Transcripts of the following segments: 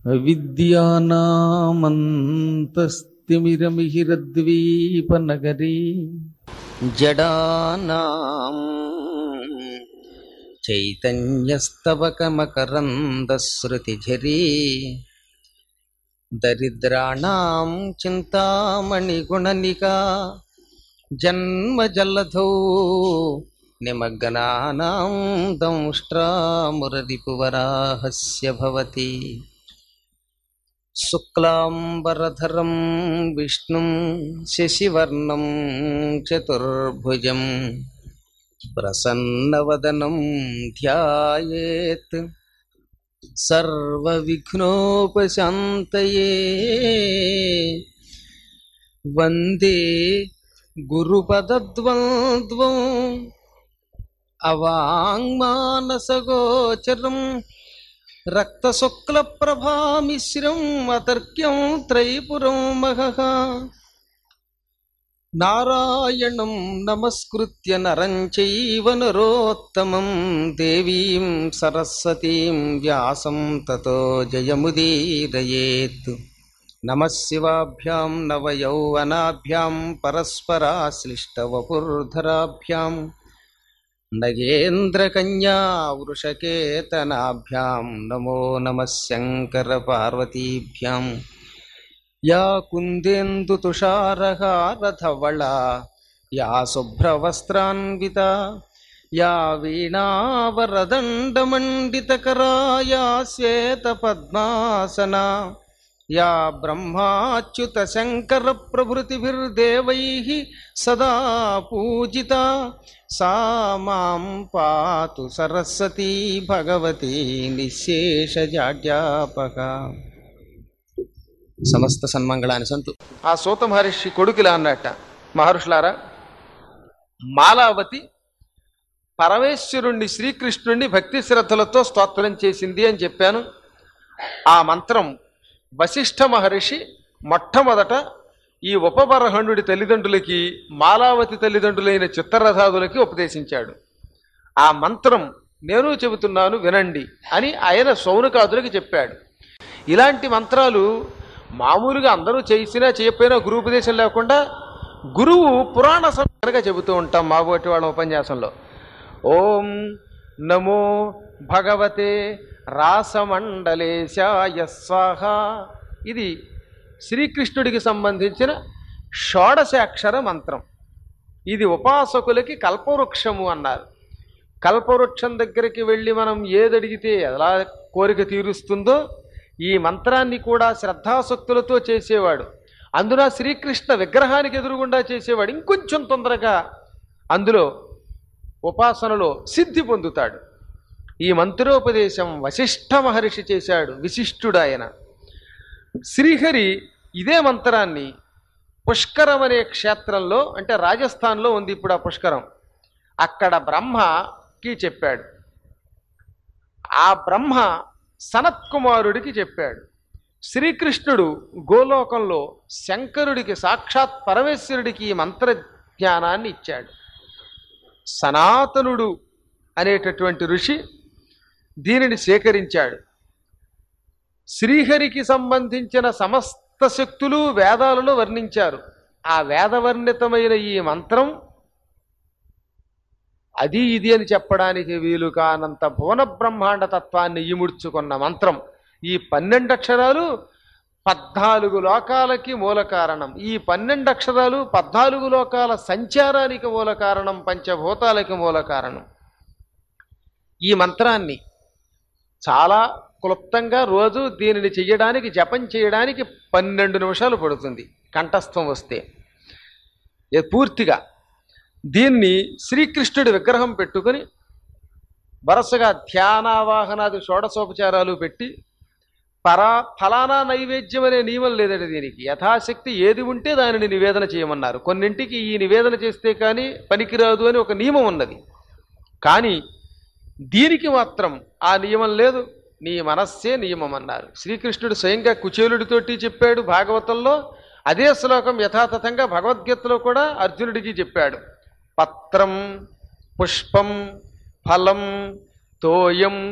అవిద్యానామంతస్తిమిరమిహిరద్వీపనగరీ జడానాం చైతన్యస్తవకమకరందశ్రుతిఝరీ దరిద్రాణాం చింతామణిగుణనికా జన్మజలధౌ నిమగ్నానాం దంష్ట్రామురరిపువరాహస్య భవతి. శుక్లాంబరధరం విష్ణుం శశివర్ణం చతుర్భుజం ప్రసన్నవదనం ధ్యాయేత్ సర్వవిఘ్నోపశాంతయే. వందే గురుపదద్వంద్వం అవాంగ్మానసగోచరం రక్తశుక్లప్రభామిశ్రం అతర్క్యం త్రైపురం మహః. నారాయణం నమస్కృత్య నరం చైవ నరోత్తమం దేవీం సరస్వతీం వ్యాసం తతో జయముదీరయేత్. నమఃశివాభ్యాం నవయౌవనాభ్యాం పరస్పరాశ్లిష్టవపుర్ధరాభ్యాం నగేంద్రకన్యా వృషకేతనాభ్యాం నమో నమః శంకరపార్వతీభ్యాం. యా కుందేందుతుషారహారధవళా యా శుభ్రవస్త్రాన్వితా యా వీణావరదండమండితకరా యా శ్వేతపద్మాసనా యా బ్రహ్మాచ్యుత శంకర ప్రభృతిభిర్దేవైః సదా పూజితా సా మాం పాతు సరస్వతీ భగవతి నిశ్శేషజాడ్యాపక. సమస్త సన్మంగళాన్ని సంతు. ఆ సూత మహర్షి కొడుకులా అన్నట్ట, మహర్షులారా, మాలావతి పరమేశ్వరుణ్ణి శ్రీకృష్ణుణ్ణి భక్తి శ్రద్ధలతో స్తోత్రం చేసింది అని చెప్పాను. ఆ మంత్రం వశిష్ఠ మహర్షి మొట్టమొదట ఈ ఉపబరహణుడి తల్లిదండ్రులకి మాలావతి తల్లిదండ్రులైన చిత్రరథాదులకి ఉపదేశించాడు. ఆ మంత్రం నేను చెబుతున్నాను వినండి అని ఆయన సౌనకాదులకి చెప్పాడు. ఇలాంటి మంత్రాలు మామూలుగా అందరూ చేసినా చేయకపోయినా గురువుపదేశం లేకుండా గురువు పురాణ సంగా చెబుతూ ఉంటాం మాబోటి వాళ్ళ ఉపన్యాసంలో. ఓం నమో భగవతే రాసమండలేశాయ స్వాహ. ఇది శ్రీకృష్ణుడికి సంబంధించిన షోడశాక్షర మంత్రం. ఇది ఉపాసకులకి కల్పవృక్షము అన్నారు. కల్పవృక్షం దగ్గరికి వెళ్ళి మనం ఏదడిగితే ఎలా కోరిక తీరుస్తుందో ఈ మంత్రాన్ని కూడా శ్రద్ధాసక్తులతో చేసేవాడు, అందున శ్రీకృష్ణ విగ్రహానికి ఎదురుగుండా చేసేవాడు ఇంకొంచెం తొందరగా అందులో ఉపాసనలో సిద్ధి పొందుతాడు. ఈ మంత్రోపదేశం వశిష్ఠ మహర్షి చేశాడు, విశిష్టుడాయన. శ్రీహరి ఇదే మంత్రాన్ని పుష్కరం అనే క్షేత్రంలో, అంటే రాజస్థాన్లో ఉంది ఇప్పుడు ఆ పుష్కరం, అక్కడ బ్రహ్మకి చెప్పాడు. ఆ బ్రహ్మ సనత్కుమారుడికి చెప్పాడు. శ్రీకృష్ణుడు గోలోకంలో శంకరుడికి, సాక్షాత్ పరమేశ్వరుడికి ఈ మంత్ర జ్ఞానాన్ని ఇచ్చాడు. సనాతనుడు అనేటటువంటి ఋషి దీనిని సేకరించాడు. శ్రీహరికి సంబంధించిన సమస్త శక్తులు వేదాలలో వర్ణించారు. ఆ వేదవర్ణితమైన ఈ మంత్రం అది ఇది అని చెప్పడానికి వీలు కానంత భువన బ్రహ్మాండ తత్వాన్ని ఇముడ్చుకున్న మంత్రం. ఈ 12 అక్షరాలు 14 లోకాలకి మూల కారణం. ఈ 12 అక్షరాలు 14 లోకాల సంచారానికి మూల కారణం, పంచభూతాలకి మూల కారణం. ఈ మంత్రాన్ని చాలా క్లుప్తంగా రోజు దీనిని చెయ్యడానికి, జపం చేయడానికి 12 నిమిషాలు పడుతుంది కంఠస్థం వస్తే. పూర్తిగా దీన్ని శ్రీకృష్ణుడి విగ్రహం పెట్టుకుని వరుసగా ధ్యానావాహనాది షోడశోపచారాలు పెట్టి ఫలానా నైవేద్యం అనే నియమం లేదండి. దీనికి యథాశక్తి ఏది ఉంటే దానిని నివేదన చేయమన్నారు. కొన్నింటికి ఈ నివేదన చేస్తే కానీ పనికిరాదు అని ఒక నియమం ఉన్నది. కానీ దీనికి మాత్రం ఆ నియమం లేదు. నీ మనస్సే నియమం అన్నారు. శ్రీకృష్ణుడు స్వయంగా కుచేలుడితోటి చెప్పాడు భాగవతంలో. అదే శ్లోకం యథాతథంగా భగవద్గీతలో కూడా అర్జునుడికి చెప్పాడు. పత్రం పుష్పం ఫలం తోయం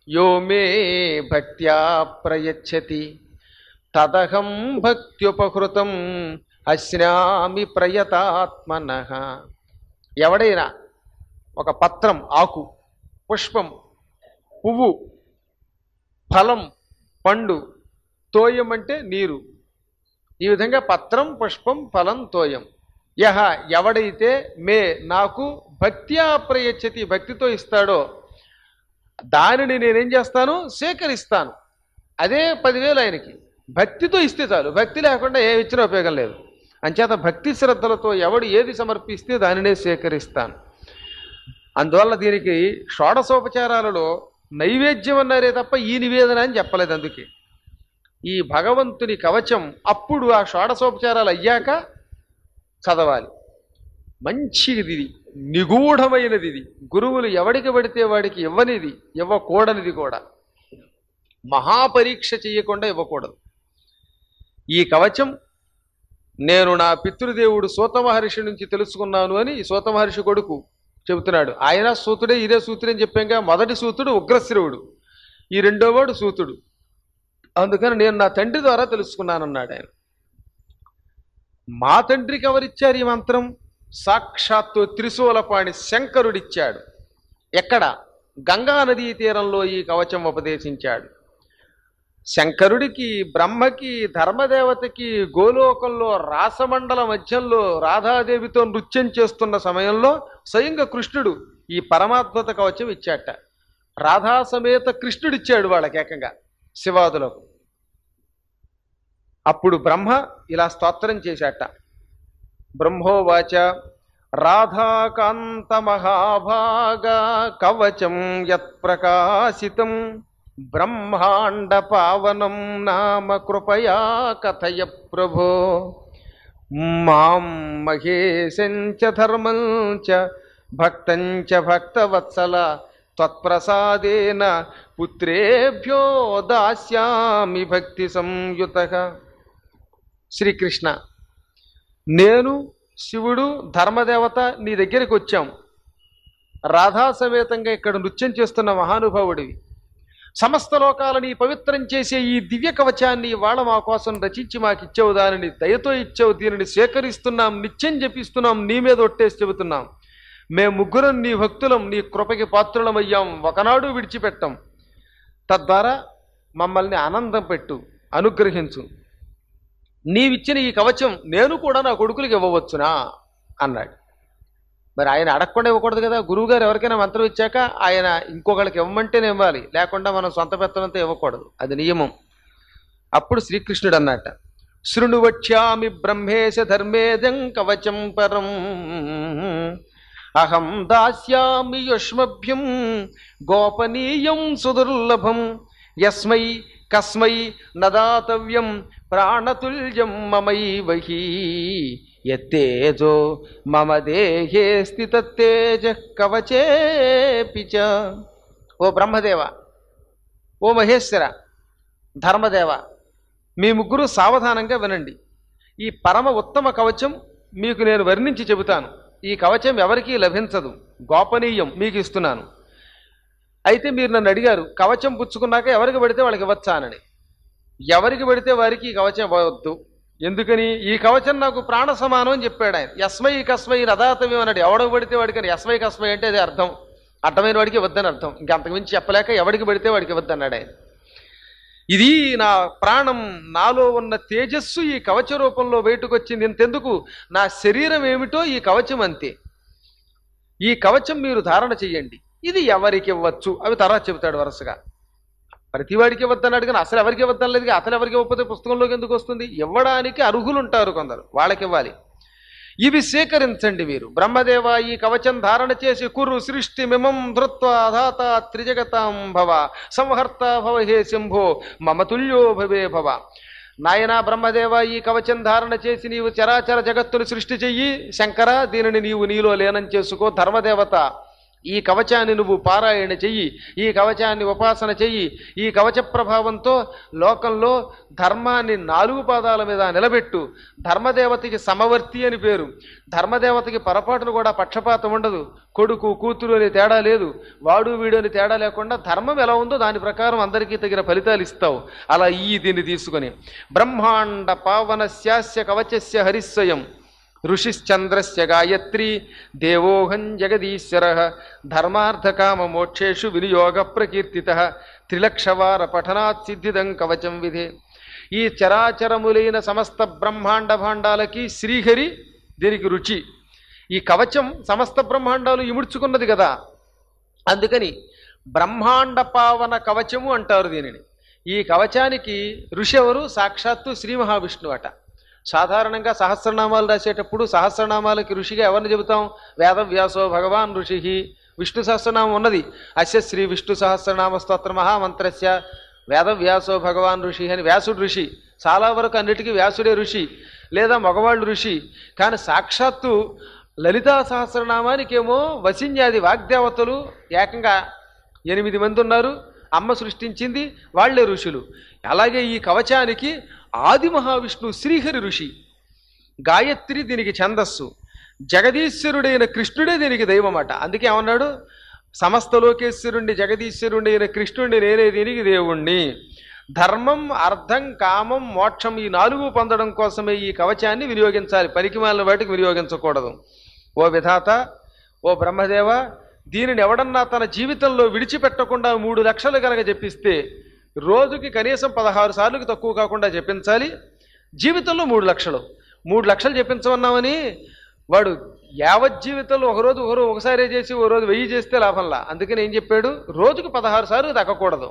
యో మే భక్త్యా ప్రయచ్చతి తదహం భక్త్యుపహృతం అశ్నామి ప్రయతాత్మనః. ఎవడైనా ఒక పత్రం, ఆకు, పుష్పం, పువ్వు, ఫలం, పండు, తోయం అంటే నీరు, ఈ విధంగా పత్రం, పుష్పం, ఫలం, తోయం. యహ ఎవడైతే మే నాకు భక్త్యా ప్రయచ్చతి భక్తితో ఇస్తాడో దానిని నేనేం చేస్తాను, సేకరిస్తాను. అదే 10,000 ఆయనకి. భక్తితో ఇస్తే చాలు, భక్తి లేకుండా ఏమి ఇచ్చినా ఉపయోగం లేదు. అంచేత భక్తి శ్రద్ధలతో ఎవడు ఏది సమర్పిస్తే దానినే సేకరిస్తాను. అందువల్ల దీనికి షోడశోపచారాలలో నైవేద్యం అన్నారే తప్ప ఈ నివేదన అని చెప్పలేదు. అందుకే ఈ భగవంతుని కవచం అప్పుడు ఆ షోడశోపచారాలు అయ్యాక చదవాలి. మంచిది, ఇది నిగూఢమైనది. ఇది గురువులు ఎవడికి పడితే వాడికి ఇవ్వనిది, ఇవ్వకూడనిది కూడా. మహాపరీక్ష చేయకుండా ఇవ్వకూడదు. ఈ కవచం నేను నా పితృదేవుడు సూత మహర్షి నుంచి తెలుసుకున్నాను అని ఈ సూత మహర్షి కొడుకు చెబుతున్నాడు. ఆయన సూతుడే, ఇదే సూతుడే అని చెప్పాక మొదటి సూతుడు ఉగ్రశ్రవుడు, ఈ రెండోవాడు సూతుడు. అందుకని నేను నా తండ్రి ద్వారా తెలుసుకున్నానన్నాడు ఆయన. మా తండ్రికి ఎవరిచ్చారు ఈ మంత్రం? సాక్షాత్తు త్రిశూలపాణి శంకరుడిచ్చాడు. ఎక్కడ? గంగా నదీ తీరంలో ఈ కవచం ఉపదేశించాడు. శంకరుడికి, బ్రహ్మకి, ధర్మదేవతకి గోలోకంలో రాసమండల మధ్యంలో రాధాదేవితో నృత్యం చేస్తున్న సమయంలో స్వయంగా కృష్ణుడు ఈ పరమాద్భుత కవచం ఇచ్చాట. రాధా సమేత కృష్ణుడిచ్చాడు వాళ్ళకి ఏకంగా శివాదులకు. అప్పుడు బ్రహ్మ ఇలా స్తోత్రం చేశాట. బ్రహ్మోవాచ రాధాకాంత మహాభాగ కవచం యత్ప్రకాశితం బ్రహ్మాండ పావనం నామ కృపయా కథయ ప్రభో మాం మహేశంచ ధర్మంచ భక్తంచ భక్తవత్సల త్వత్ప్రసాదేన పుత్రేభ్యో దాస్యామి భక్తి సంయుతః. శ్రీకృష్ణ, నేను, శివుడు, ధర్మదేవత నీ దగ్గరికి వచ్చాం. రాధా సమేతంగా ఇక్కడ నృత్యం చేస్తున్న మహానుభావుడివి. సమస్త లోకాలని పవిత్రం చేసే ఈ దివ్య కవచాన్ని ఇవాళ మా కోసం రచించి మాకిచ్చావు. దానిని దయతో ఇచ్చావు. దీనిని సేకరిస్తున్నాం, నిత్యం జపిస్తున్నాం, నీ మీద ఒట్టేసి చెబుతున్నాం. మేము ముగ్గురం నీ భక్తులం, నీ కృపకి పాత్రులమయ్యాం, ఒకనాడు విడిచిపెట్టాం. తద్వారా మమ్మల్ని ఆనందం పెట్టు, అనుగ్రహించు. నీవిచ్చిన ఈ కవచం నేను కూడా నా కొడుకులకి ఇవ్వవచ్చునా అన్నాడు. మరి ఆయన అడగకుండా ఇవ్వకూడదు కదా. గురువుగారు ఎవరికైనా మంత్రం ఇచ్చాక ఆయన ఇంకొకళ్ళకి ఇవ్వమంటేనే ఇవ్వాలి, లేకుండా మనం సొంత పెత్తనంతో ఇవ్వకూడదు, అది నియమం. అప్పుడు శ్రీకృష్ణుడు అన్నట్ట, శృణువక్ష్యామి బ్రహ్మేశ ధర్మేదం కవచం పరం అహం దాస్యామి యుష్మభ్యం గోపనీయం సుదుర్లభం యస్మై కస్మై నదాతవ్యం ప్రాణతుల్యం మమైవహి యత్తేజో మమ దేహే స్థితత్తేజ కవచేపిచ. ఓ బ్రహ్మదేవ, ఓ మహేశ్వర, ధర్మదేవ, మీ ముగ్గురు సావధానంగా వినండి. ఈ పరమ ఉత్తమ కవచం మీకు నేను వర్ణించి చెబుతాను. ఈ కవచం ఎవరికీ లభించదు, గోపనీయం, మీకు ఇస్తున్నాను. అయితే మీరు నన్ను అడిగారు కవచం పుచ్చుకున్నాక ఎవరికి పడితే వాళ్ళకి ఇవ్వచ్చా అని. ఎవరికి పడితే వారికి ఈ కవచం ఇవ్వవద్దు. ఎందుకని? ఈ కవచం నాకు ప్రాణ సమానం అని చెప్పాడు ఆయన. యస్మై కస్మై రదాతవ్యం అన్నాడు. ఎవడికి పడితే వాడికని. యస్మై కస్మై అంటే అది అర్థం, అడ్డమైన వాడికి ఇవ్వద్దని అర్థం. ఇంకంతకుమించి చెప్పలేక ఎవడికి పడితే వాడికి ఇవ్వద్దన్నాడు ఆయన. ఇది నా ప్రాణం, నాలో ఉన్న తేజస్సు ఈ కవచ రూపంలో బయటకు వచ్చింది. ఇంతెందుకు, నా శరీరం ఏమిటో ఈ కవచం అంతే. ఈ కవచం మీరు ధారణ చెయ్యండి. ఇది ఎవరికి ఇవ్వచ్చు అవి తర్వాత చెబుతాడు వరుసగా. ప్రతివాడికి ఇవ్వద్దన్నాడు కానీ అసలు ఎవరికి ఇవ్వద్దనలేదు. అసలు ఎవరికి ఇవ్వకపోతే పుస్తకంలోకి ఎందుకు వస్తుంది? ఇవ్వడానికి అర్హులు ఉంటారు కొందరు, వాళ్ళకి ఇవ్వాలి. ఇవి సేకరించండి మీరు. బ్రహ్మదేవ, ఈ కవచం ధారణ చేసి కురు సృష్టి మిమం ధృత్వా ధాత త్రిజగతాం భవ సంహర్త భవ హే శంభో మమతుల్యో భవే భవ. నాయనా బ్రహ్మదేవ, ఈ కవచం ధారణ చేసి నీవు చరాచర జగత్తును సృష్టి చెయ్యి. శంకర, దీనిని నీవు నీలో లీనం చేసుకో. ధర్మదేవత, ఈ కవచాన్ని నువ్వు పారాయణ చెయ్యి, ఈ కవచాన్ని ఉపాసన చెయ్యి. ఈ కవచ ప్రభావంతో లోకంలో ధర్మాన్ని 4 పాదాల మీద నిలబెట్టు. ధర్మదేవతకి సమవర్తి అని పేరు. ధర్మదేవతకి పొరపాటును కూడా పక్షపాతం ఉండదు. కొడుకు కూతురు అని తేడా లేదు, వాడు వీడు అని తేడా లేకుండా ధర్మం ఎలా ఉందో దాని ప్రకారం అందరికీ తగిన ఫలితాలు ఇస్తావు. అలా దీన్ని తీసుకొని బ్రహ్మాండ పావనస్యాస్య కవచస్య హరిస్వయం ఋషిశ్చంద్రస్య గాయత్రి దేవోహం జగదీశ్వర ధర్మార్థకామ మోక్షేషు వినియోగ ప్రకీర్తిత త్రిలక్షవార పఠనాత్ సిద్ధిదం కవచం విధే. ఈ చరాచరములైన సమస్త బ్రహ్మాండ భాండాలకి శ్రీహరి దీనికి రుచి. ఈ కవచం సమస్త బ్రహ్మాండాలు ఇముడ్చుకున్నది కదా, అందుకని బ్రహ్మాండ పావన కవచము అంటారు దీనిని. ఈ కవచానికి ఋషి ఎవరు? సాక్షాత్తు శ్రీ మహావిష్ణువు అట. సాధారణంగా సహస్రనామాలు రాసేటప్పుడు సహస్రనామాలకి ఋషిగా ఎవరిని చెబుతాం? వేదవ్యాసో భగవాన్ ఋషి. విష్ణు సహస్రనామం ఉన్నది, అస్య శ్రీ విష్ణు సహస్రనామ స్తోత్ర మహామంత్రస్య వేదవ్యాసో భగవాన్ ఋషి అని వ్యాసుడు ఋషి. చాలా వరకు అన్నిటికీ వ్యాసుడే ఋషి లేదా మగవాళ్ళు ఋషి. కానీ సాక్షాత్తు లలితా సహస్రనామానికేమో వసిన్యాది వాగ్దేవతలు ఏకంగా 8 మంది ఉన్నారు. అమ్మ సృష్టించింది, వాళ్లే ఋషులు. అలాగే ఈ కవచానికి ఆది మహావిష్ణు శ్రీహరి ఋషి. గాయత్రి దీనికి ఛందస్సు. జగదీశ్వరుడైన కృష్ణుడే దీనికి దైవమాట. అందుకే ఏమన్నాడు? సమస్త లోకేశ్వరుణ్ణి జగదీశ్వరుడైన కృష్ణుడిని నేనే దీనికి దేవుణ్ణి. ధర్మం అర్థం కామం మోక్షం ఈ 4 పొందడం కోసమే ఈ కవచాన్ని వినియోగించాలి, పనికిమాలిన వాటికి వినియోగించకూడదు. ఓ విధాత, ఓ బ్రహ్మదేవ, దీనిని ఎవడన్నా తన జీవితంలో విడిచిపెట్టకుండా 3 లక్షలు కనుక జపిస్తే రోజుకి కనీసం 16 సార్లుకి తక్కువ కాకుండా జపించాలి. జీవితంలో 3 లక్షలు 3 లక్షలు జపించమన్నామని వాడు యావత్ జీవితంలో ఒకసారి చేసి ఓ రోజు 1000 చేస్తే లాభంలా. అందుకని ఏం చెప్పాడు? రోజుకు 16 సార్లు తగ్గకూడదు.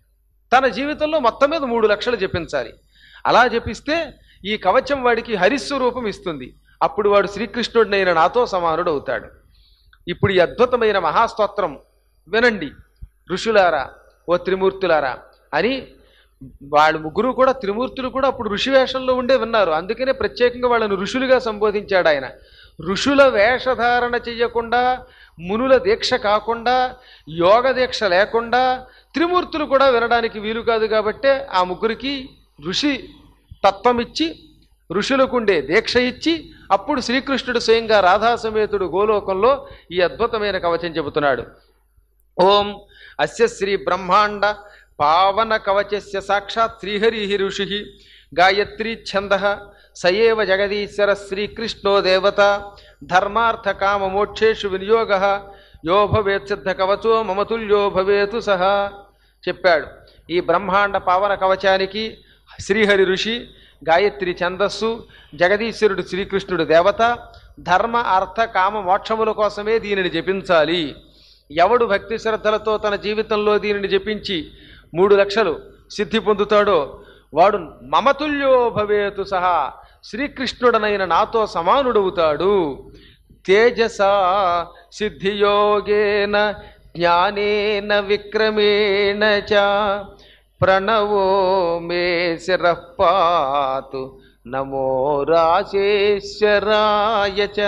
తన జీవితంలో మొత్తం మీద 3 లక్షలు జపించాలి. అలా జపిస్తే ఈ కవచం వాడికి హరిస్వరూపం ఇస్తుంది. అప్పుడు వాడు శ్రీకృష్ణుడినైన నాతో సమానుడు అవుతాడు. ఇప్పుడు ఈ అద్భుతమైన మహాస్తోత్రం వినండి ఋషులారా, ఓ త్రిమూర్తులారా అని. వాళ్ళు ముగ్గురు కూడా త్రిమూర్తులు కూడా అప్పుడు ఋషి వేషంలో ఉండే విన్నారు. అందుకనే ప్రత్యేకంగా వాళ్ళను ఋషులుగా సంబోధించాడు ఆయన. ఋషుల వేషధారణ చెయ్యకుండా, మునుల దీక్ష కాకుండా, యోగ దీక్ష లేకుండా త్రిమూర్తులు కూడా వినడానికి వీలు కాదు. కాబట్టే ఆ ముగ్గురికి ఋషి తత్వం ఇచ్చి, ఋషులకుండే దీక్ష ఇచ్చి, అప్పుడు శ్రీకృష్ణుడు స్వయంగా రాధాసమేతుడు గోలోకంలో ఈ అద్భుతమైన కవచం చెబుతున్నాడు. ఓం అస్య శ్రీ బ్రహ్మాండ పావన కవచస్య సాక్షాత్ శ్రీహరి ఋషి గాయత్రీ ఛంద సయేవ జగదీశ్వర శ్రీకృష్ణో దేవత ధర్మార్థ కామ మోక్షేషు వినియోగ యో భవేత్ సిద్ధ కవచో మమతుల్యో భవేతు సహా చెప్పాడు. ఈ బ్రహ్మాండ పావన కవచానికి శ్రీహరి ఋషి, గాయత్రి ఛందస్సు, జగదీశ్వరుడు శ్రీకృష్ణుడు దేవత, ధర్మ అర్థ కామ మోక్షముల కోసమే దీనిని జపించాలి. ఎవడు భక్తి శ్రద్ధలతో తన జీవితంలో దీనిని జపించి 3 లక్షలు సిద్ధి పొందుతాడో వాడు మమతుల్యో భవేతు సహా శ్రీకృష్ణుడనైన నాతో సమానుడవుతాడు. తేజసా సిద్ధియోగేన జ్ఞానేన విక్రమేణ చ ప్రణవో మే శిరః పాతు నమో రాజేశ్వరాయ చ.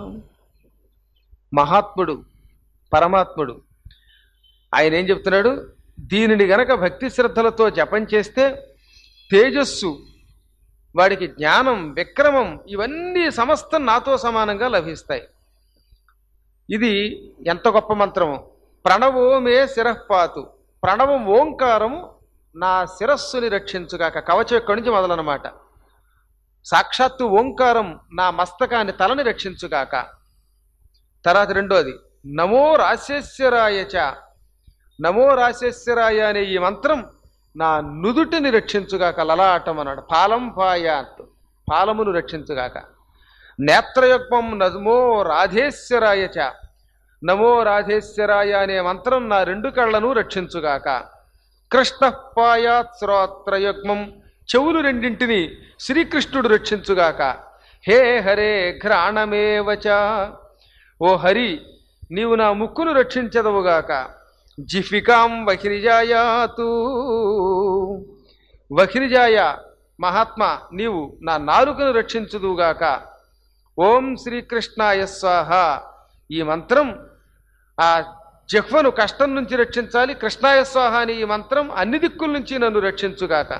మహాత్ముడు పరమాత్ముడు ఆయన ఏం చెప్తున్నాడు? దీనిని గనక భక్తి శ్రద్ధలతో జపం చేస్తే తేజస్సు, వాడికి జ్ఞానం, విక్రమం ఇవన్నీ సమస్తం నాతో సమానంగా లభిస్తాయి. ఇది ఎంత గొప్ప మంత్రము! ప్రణవో మే శిరఃపాతు. ప్రణవం ఓంకారము నా శిరస్సుని రక్షించుగాక. కవచం ఎక్కడి నుంచి మొదలన్నమాట. సాక్షాత్తు ఓంకారం నా మస్తకాన్ని, తలని రక్షించుగాక. తర్వాత రెండోది నమో రాశేశ్వరాయ చ. నమో రాశేశ్వరాయ అనే ఈ మంత్రం నా నుదుటిని రక్షించుగాక. లలాటం అన్నాడు. పాలం పాయాత్, పాలమును రక్షించుగాక. నేత్రయుగ్మం నమో రాధేశ్వరాయ చ. నమో రాధేశ్వరాయ అనే మంత్రం నా 2 కళ్ళను రక్షించుగాక. కృష్ణ పాయాత్ శ్రోత్రయుగ్మం. చెవులు 2 శ్రీకృష్ణుడు రక్షించుగాక. హే హరే ఘ్రాణమేవచ. ఓ హరి, నీవు నా ముక్కును రక్షించదవుగాక. జిఫికాం వహిరిజాయాతు. వహిరిజాయ మహాత్మా, నీవు నా నాలుకను రక్షించుదువుగాక. ఓం శ్రీకృష్ణాయ స్వాహ. ఈ మంత్రం ఆ జిహ్వను కష్టం నుంచి రక్షించాలి. కృష్ణాయ స్వాహ అని ఈ మంత్రం అన్ని దిక్కుల నుంచి నన్ను రక్షించుగాక.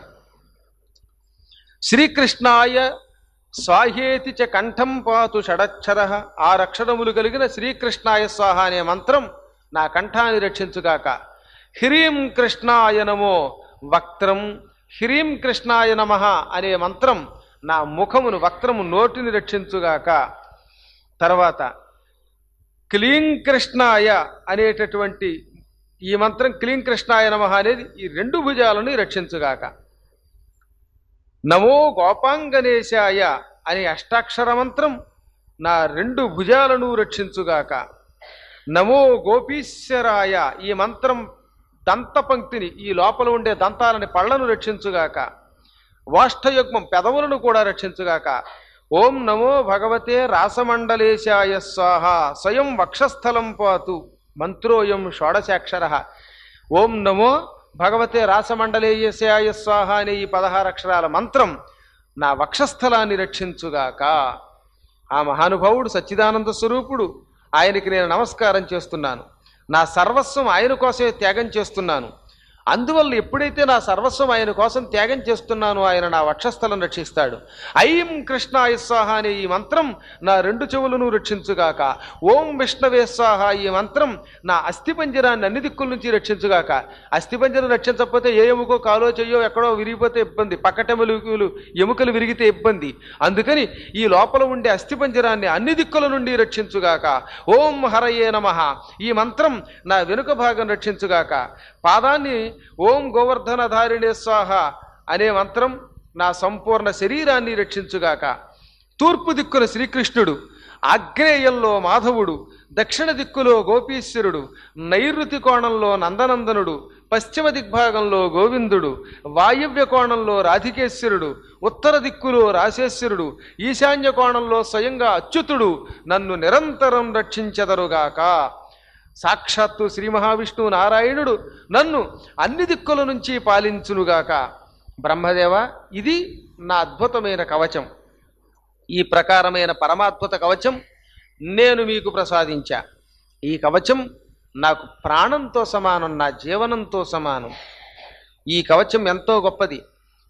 శ్రీకృష్ణాయ స్వాహేతి చ కంఠం పాతు షడక్షర. 6 అక్షరములు కలిగిన శ్రీకృష్ణాయ స్వాహ అనే మంత్రం నా కంఠాన్ని రక్షించుగాక. హ్రీం కృష్ణాయ నమో వక్త్రం. హ్రీం కృష్ణాయ నమః అనే మంత్రం నా ముఖమును వక్త్రము నోటిని రక్షించుగాక. తర్వాత క్లీం కృష్ణాయ అనేటటువంటి ఈ మంత్రం క్లీం కృష్ణాయ నమః అనేది ఈ 2 భుజాలను రక్షించుగాక. నమో గోపాంగనేశాయ అనే అష్టాక్షర మంత్రం నా 2 భుజాలను రక్షించుగాక. నమో గోపీశ్వరాయ ఈ మంత్రం దంత పంక్తిని, ఈ లోపల ఉండే దంతాలని పళ్లను రక్షించుగాక. వాష్టయుగ్మం పెదవులను కూడా రక్షించుగాక. ఓం నమో భగవతే రాసమండలేశాయ స్వాహ స్వయం వక్షస్థలం పాతు మంత్రోయం షోడశాక్షర. ఓం నమో భగవతే రాసమండలేశాయ స్వాహ అనే ఈ 16 అక్షరాల మంత్రం నా వక్షస్థలాన్ని రక్షించుగాక. ఆ మహానుభావుడు సచ్చిదానంద స్వరూపుడు, ఆయనకి నేను నమస్కారం చేస్తున్నాను. నా సర్వస్వం ఆయన కోసమే త్యాగం చేస్తున్నాను. అందువల్ల ఎప్పుడైతే నా సర్వస్వం ఆయన కోసం త్యాగం చేస్తున్నానో ఆయన నా వక్షస్థలం రక్షిస్తాడు. ఐం కృష్ణాయ స్వాహ అనే ఈ మంత్రం నా 2 చెవులను రక్షించుగాక. ఓం విష్ణవే స్వాహ ఈ మంత్రం నా అస్థిపంజరాన్ని అన్ని దిక్కుల నుంచి రక్షించుగాక. అస్థిపంజరం రక్షించకపోతే ఏ ఎముకో కాలో చెయ్యో ఎక్కడో విరిగిపోతే ఇబ్బంది, ఎముకలు విరిగితే ఇబ్బంది. అందుకని ఈ లోపల ఉండే అస్థిపంజరాన్ని అన్ని దిక్కుల నుండి రక్షించుగాక. ఓం హరయే నమః ఈ మంత్రం నా వెనుక భాగం రక్షించుగాక. పాదాన్ని ఓం గోవర్ధనధారిణే స్వాహ అనే మంత్రం నా సంపూర్ణ శరీరాన్ని రక్షించుగాక. తూర్పు దిక్కున శ్రీకృష్ణుడు, ఆగ్నేయంలో మాధవుడు, దక్షిణ దిక్కులో గోపీశ్వరుడు, నైరుతి కోణంలో నందనందనుడు, పశ్చిమ దిగ్భాగంలో గోవిందుడు, వాయవ్య కోణంలో రాధికేశ్వరుడు, ఉత్తర దిక్కులో రాశేశ్వరుడు, ఈశాన్య కోణంలో స్వయంగా అచ్యుతుడు నన్ను నిరంతరం రక్షించెదరుగాక. సాక్షాత్తు శ్రీ మహావిష్ణువు నారాయణుడు నన్ను అన్ని దిక్కుల నుంచి పాలించునుగాక. బ్రహ్మదేవ, ఇది నా అద్భుతమైన కవచం. ఈ ప్రకారమైన పరమాద్భుత కవచం నేను మీకు ప్రసాదించా. ఈ కవచం నాకు ప్రాణంతో సమానం, నా జీవనంతో సమానం. ఈ కవచం ఎంతో గొప్పది.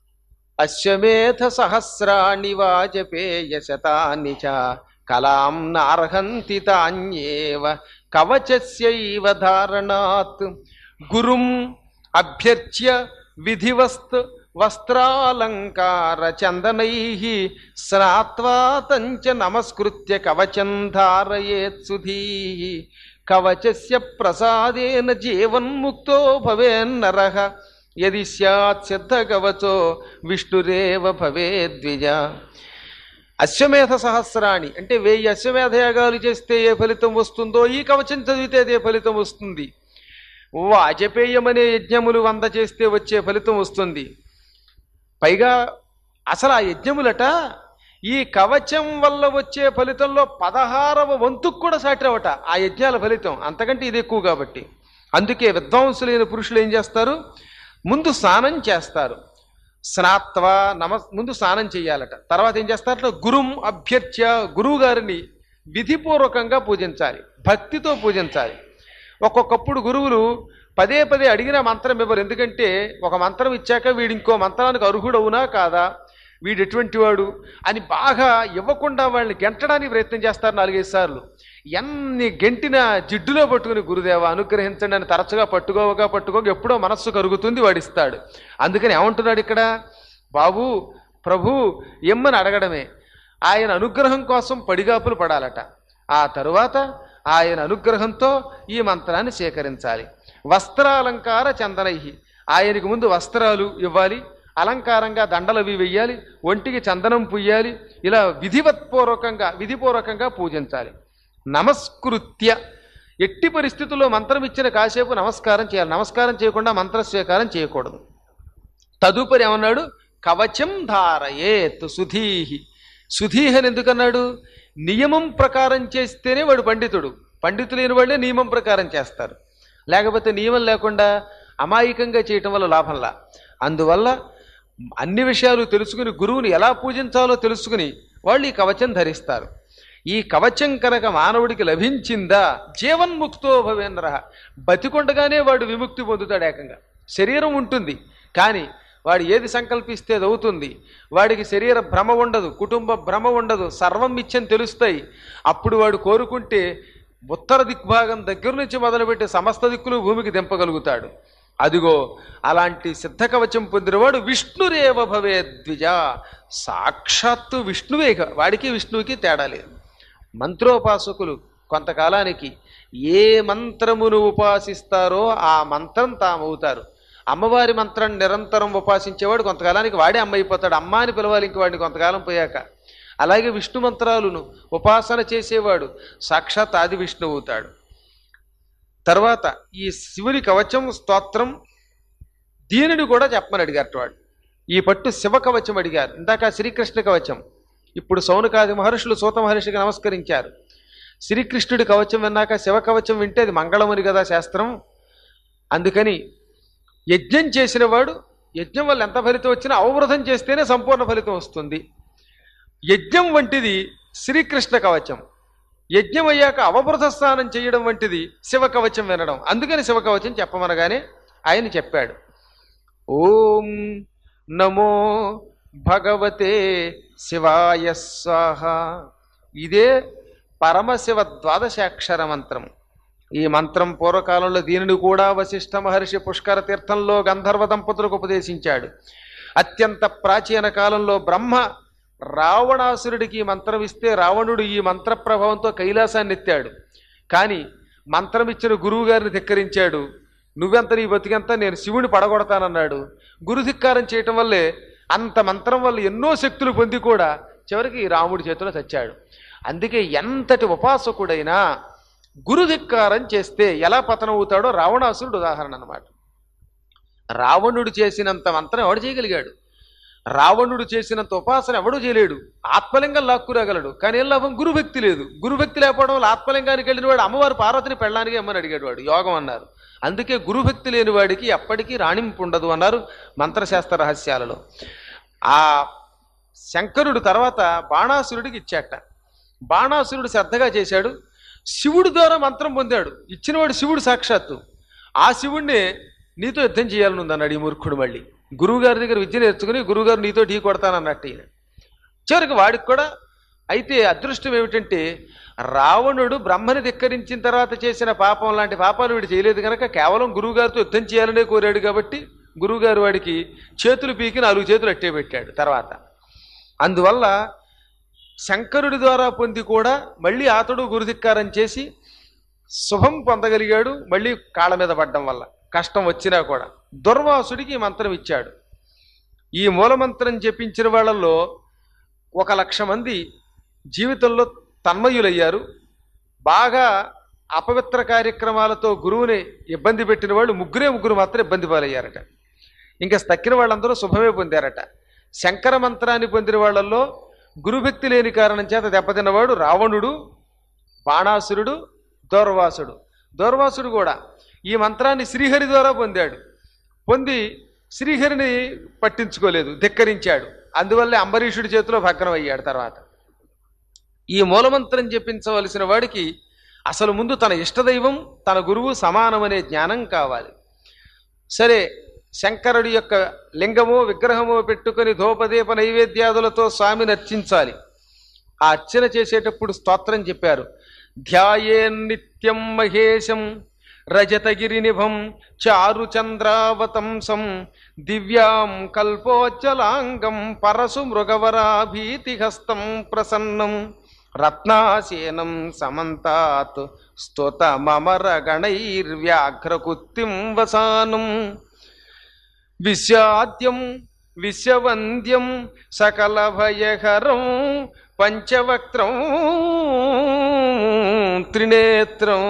అశ్వమేధ సహస్రాణి వాజపేయ శతాని చ కలాం నార్హంతి తాన్యేవ కవచస్యైవ ధారణాత్. గురుం అభ్యర్చ్య విధివస్త్ వస్త్రాలంకార చందనైః స్నాత్వా తంచ నమస్కృత్య కవచం ధారయేత్ సుధీః. కవచస్య ప్రసాదేన జీవన్ముక్తో భవేన్నరః యది స్యాత్ సిద్ధకవచో విష్ణురేవ భవేద్విజ. అశ్వమేధ సహస్రాణి అంటే 1000 అశ్వమేధ యాగాలు చేస్తే ఏ ఫలితం వస్తుందో ఈ కవచం చదివితే అదే ఫలితం వస్తుంది. వాజపేయం అనే యజ్ఞములు 100 చేస్తే వచ్చే ఫలితం వస్తుంది. పైగా అసలు ఆ యజ్ఞములట ఈ కవచం వల్ల వచ్చే ఫలితంలో 16వ వంతుకు కూడా సాటిరవట ఆ యజ్ఞాల ఫలితం. అంతకంటే ఇది ఎక్కువ కాబట్టి అందుకే విద్వాంసులైన పురుషులు ఏం చేస్తారు, ముందు స్నానం చేస్తారు. స్నాత్వా ముందు స్నానం చేయాలట. తర్వాత ఏం చేస్తారట, గురుం అభ్యర్చ్య గురువు గారిని విధిపూర్వకంగా పూజించాలి, భక్తితో పూజించాలి. ఒక్కొక్కప్పుడు గురువులు పదే పదే అడిగిన మంత్రం ఇవ్వరు. ఎందుకంటే ఒక మంత్రం ఇచ్చాక వీడు ఇంకో మంత్రానికి అర్హుడవునా కాదా, వీడు ఎటువంటి వాడు అని బాగా ఇవ్వకుండా వాళ్ళని గెంటడానికి ప్రయత్నం చేస్తారు 4-5 సార్లు. ఎన్ని గెంటినా జిడ్డులో పట్టుకుని గురుదేవ అనుగ్రహించండి అని తరచుగా పట్టుకోక ఎప్పుడో మనస్సు కరుగుతుంది, వాడిస్తాడు. అందుకని ఏమంటున్నాడు ఇక్కడ, బాబు ప్రభు ఎమ్మని అడగడమే. ఆయన అనుగ్రహం కోసం పడిగాపులు పడాలట. ఆ తరువాత ఆయన అనుగ్రహంతో ఈ మంత్రాన్ని సేకరించాలి. వస్త్రాలంకార చందనైహి ఆయనకి ముందు వస్త్రాలు ఇవ్వాలి, అలంకారంగా దండలవి వెయ్యాలి, ఒంటికి చందనం పుయ్యాలి. ఇలా విధిపూర్వకంగా పూజించాలి. నమస్కృత్య ఎట్టి పరిస్థితుల్లో మంత్రం ఇచ్చిన కాసేపు నమస్కారం చేయాలి. నమస్కారం చేయకుండా మంత్రస్వీకారం చేయకూడదు. తదుపరి ఏమన్నాడు, కవచం ధారయేత్ సుధీహి. సుధీహి అని ఎందుకన్నాడు, నియమం ప్రకారం చేస్తేనే వాడు పండితుడు. పండితులైన వాళ్ళే నియమం ప్రకారం చేస్తారు, లేకపోతే నియమం లేకుండా అమాయకంగా చేయటం వల్ల లాభంలా. అందువల్ల అన్ని విషయాలు తెలుసుకుని గురువుని ఎలా పూజించాలో తెలుసుకుని వాళ్ళు ఈ కవచం ధరిస్తారు. ఈ కవచం కనుక మానవుడికి లభించిందా జీవన్ముక్తో భవేంద్ర, బతికొండగానే వాడు విముక్తి పొందుతాడు. ఏకంగా శరీరం ఉంటుంది కానీ వాడు ఏది సంకల్పిస్తే అది అవుతుంది. వాడికి శరీర భ్రమ ఉండదు, కుటుంబ భ్రమ ఉండదు, సర్వం మిథ్యం తెలుస్తాయి. అప్పుడు వాడు కోరుకుంటే ఉత్తర దిగ్భాగం దగ్గర నుంచి మొదలుపెట్టి సమస్త దిక్కులు భూమికి దింపగలుగుతాడు. అదిగో అలాంటి సిద్ధ కవచం పొందినవాడు విష్ణురేవ భవే ద్విజ, సాక్షాత్తు విష్ణువే. వాడికి విష్ణువుకి తేడా లేదు. మంత్రోపాసకులు కొంతకాలానికి ఏ మంత్రమును ఉపాసిస్తారో ఆ మంత్రం తామవుతారు. అమ్మవారి మంత్రం నిరంతరం ఉపాసించేవాడు కొంతకాలానికి వాడే అమ్మ అయిపోతాడు. అమ్మ అని పిలవాలి ఇంక వాడిని కొంతకాలం పోయాక. అలాగే విష్ణు మంత్రాలను ఉపాసన చేసేవాడు సాక్షాత్ ఆది విష్ణువు అవుతాడు. తర్వాత ఈ శివుని కవచం స్తోత్రం దీనిని కూడా చెప్పమని అడిగారు వాడు. ఈ పట్టు శివ కవచం అడిగారు. ఇందాక శ్రీకృష్ణ కవచం. ఇప్పుడు సౌనకాది మహర్షులు సూత మహర్షికి నమస్కరించారు. శ్రీకృష్ణుడి కవచం విన్నాక శివ కవచం వింటే అది మంగళమని కదా శాస్త్రం. అందుకని యజ్ఞం చేసిన వాడు యజ్ఞం వల్ల ఎంత ఫలితం వచ్చినా అవబృధం చేస్తేనే సంపూర్ణ ఫలితం వస్తుంది. యజ్ఞం వంటిది శ్రీకృష్ణ కవచం. యజ్ఞం అయ్యాక అవబృధ స్నానం చేయడం వంటిది శివ కవచం వినడం. అందుకని శివ కవచం చెప్పమనగానే ఆయన చెప్పాడు, ఓం నమో భగవతే శివాయ స్వాహ. ఇదే పరమశివ ద్వాదశాక్షర మంత్రం. ఈ మంత్రం పూర్వకాలంలో దీనిని కూడా వశిష్ఠ మహర్షి పుష్కర తీర్థంలో గంధర్వ దంపతులకు ఉపదేశించాడు. అత్యంత ప్రాచీన కాలంలో బ్రహ్మ రావణాసురుడికి ఈ మంత్రం ఇస్తే రావణుడు ఈ మంత్ర ప్రభావంతో కైలాసాన్ని ఎత్తాడు. కానీ మంత్రం ఇచ్చిన గురువు గారిని ధిక్కరించాడు. నువ్వెంత నీ బతికెంత, నేను శివుని పడగొడతానన్నాడు. గురు ధిక్కారం చేయటం వల్లే అంత మంత్రం వల్ల ఎన్నో శక్తులు పొంది కూడా చివరికి రాముడి చేతిలో చచ్చాడు. అందుకే ఎంతటి ఉపాసకుడైనా గురు ధిక్కారం చేస్తే ఎలా పతనం అవుతాడో రావణాసురుడు ఉదాహరణ అన్నమాట. రావణుడు చేసినంత మంత్రం ఎవడు చేయగలిగాడు? రావణుడు చేసినంత ఉపాసన ఎవడూ చేయలేడు. ఆత్మలింగం లాక్కురాగలడు, కానీ ఏం లాభం? గురుభక్తి లేదు. గురుభక్తి లేకపోవడం వల్ల ఆత్మలింగానికి వెళ్ళిన వాడు అమ్మవారు పార్వతిని పెళ్ళడానికి అమ్మని అడిగాడు. వాడు యోగం అన్నారు. అందుకే గురుభక్తి లేని వాడికి ఎప్పటికీ రాణింపు ఉండదు అన్నారు మంత్రశాస్త్ర రహస్యాలలో. ఆ శంకరుడు తర్వాత బాణాసురుడికి ఇచ్చాట. బాణాసురుడు శ్రద్ధగా చేశాడు. శివుడి ద్వారా మంత్రం పొందాడు. ఇచ్చినవాడు శివుడు సాక్షాత్తు. ఆ శివుణ్ణి నీతో యుద్ధం చేయాలని ఉందన్నాడు ఈ మూర్ఖుడు. మళ్ళీ గురువుగారి దగ్గర విద్య నేర్చుకుని గురువుగారు నీతో ఢీ కొడతానన్నట్టు ఈయన. చివరికి వాడికి కూడా. అయితే అదృష్టం ఏమిటంటే రావణుడు బ్రహ్మని ధిక్కరించిన తర్వాత చేసిన పాపం లాంటి పాపాలు వీడు చేయలేదు కనుక కేవలం గురువుగారితో యుద్ధం చేయాలనే కోరాడు. కాబట్టి గురువుగారు వాడికి చేతులు పీకి 4 చేతులు అట్టే పెట్టాడు తర్వాత. అందువల్ల శంకరుడి ద్వారా పొంది కూడా మళ్ళీ అతడు గురుధిక్కారం చేసి శుభం పొందగలిగాడు. మళ్ళీ కాళ్ళ మీద పడ్డం వల్ల కష్టం వచ్చినా కూడా దుర్వాసుడికి ఈ మంత్రం ఇచ్చాడు. ఈ మూలమంత్రం జపించిన వాళ్ళల్లో 1,00,000 మంది జీవితంలో తన్మయులయ్యారు. బాగా అపవిత్ర కార్యక్రమాలతో గురువుని ఇబ్బంది పెట్టిన వాళ్ళు ముగ్గురు మాత్రం ఇబ్బంది పాలయ్యారట. ఇంకా తక్కిన వాళ్ళందరూ శుభమే పొందారట. శంకర మంత్రాన్ని పొందిన వాళ్ళల్లో గురుభక్తి లేని కారణం చేత దెబ్బతిన్నవాడు రావణుడు, బాణాసురుడు, దూర్వాసుడు. దూర్వాసుడు కూడా ఈ మంత్రాన్ని శ్రీహరి ద్వారా పొందాడు. పొంది శ్రీహరిని పట్టించుకోలేదు, ధిక్కరించాడు. అందువల్లే అంబరీషుడి చేతిలో భగ్నం అయ్యాడు. తర్వాత ఈ మూలమంత్రం జపించవలసిన వాడికి అసలు ముందు తన ఇష్టదైవం తన గురువు సమానమనే జ్ఞానం కావాలి. సరే, శంకరుడి యొక్క లింగమో విగ్రహమో పెట్టుకుని ధూపదీప నైవేద్యాదులతో స్వామిని అర్చించాలి. ఆ అర్చన చేసేటప్పుడు స్తోత్రం చెప్పారు. ధ్యాయే నిత్యం మహేశం రజతగిరినిభం చారుచంద్రావతంసం దివ్యాం కల్పోజ్జలాంగం పరశు మృగవరాభీతిహస్తం ప్రసన్నం రత్నాసేనం సమంతాత్ స్తుతమర గణైర్వ్యాఘ్రకుత్తిం వసానం విశ్వాద్యం విశ్వవంద్యం సకల భయహరం పంచవక్త్రం త్రినేత్రం.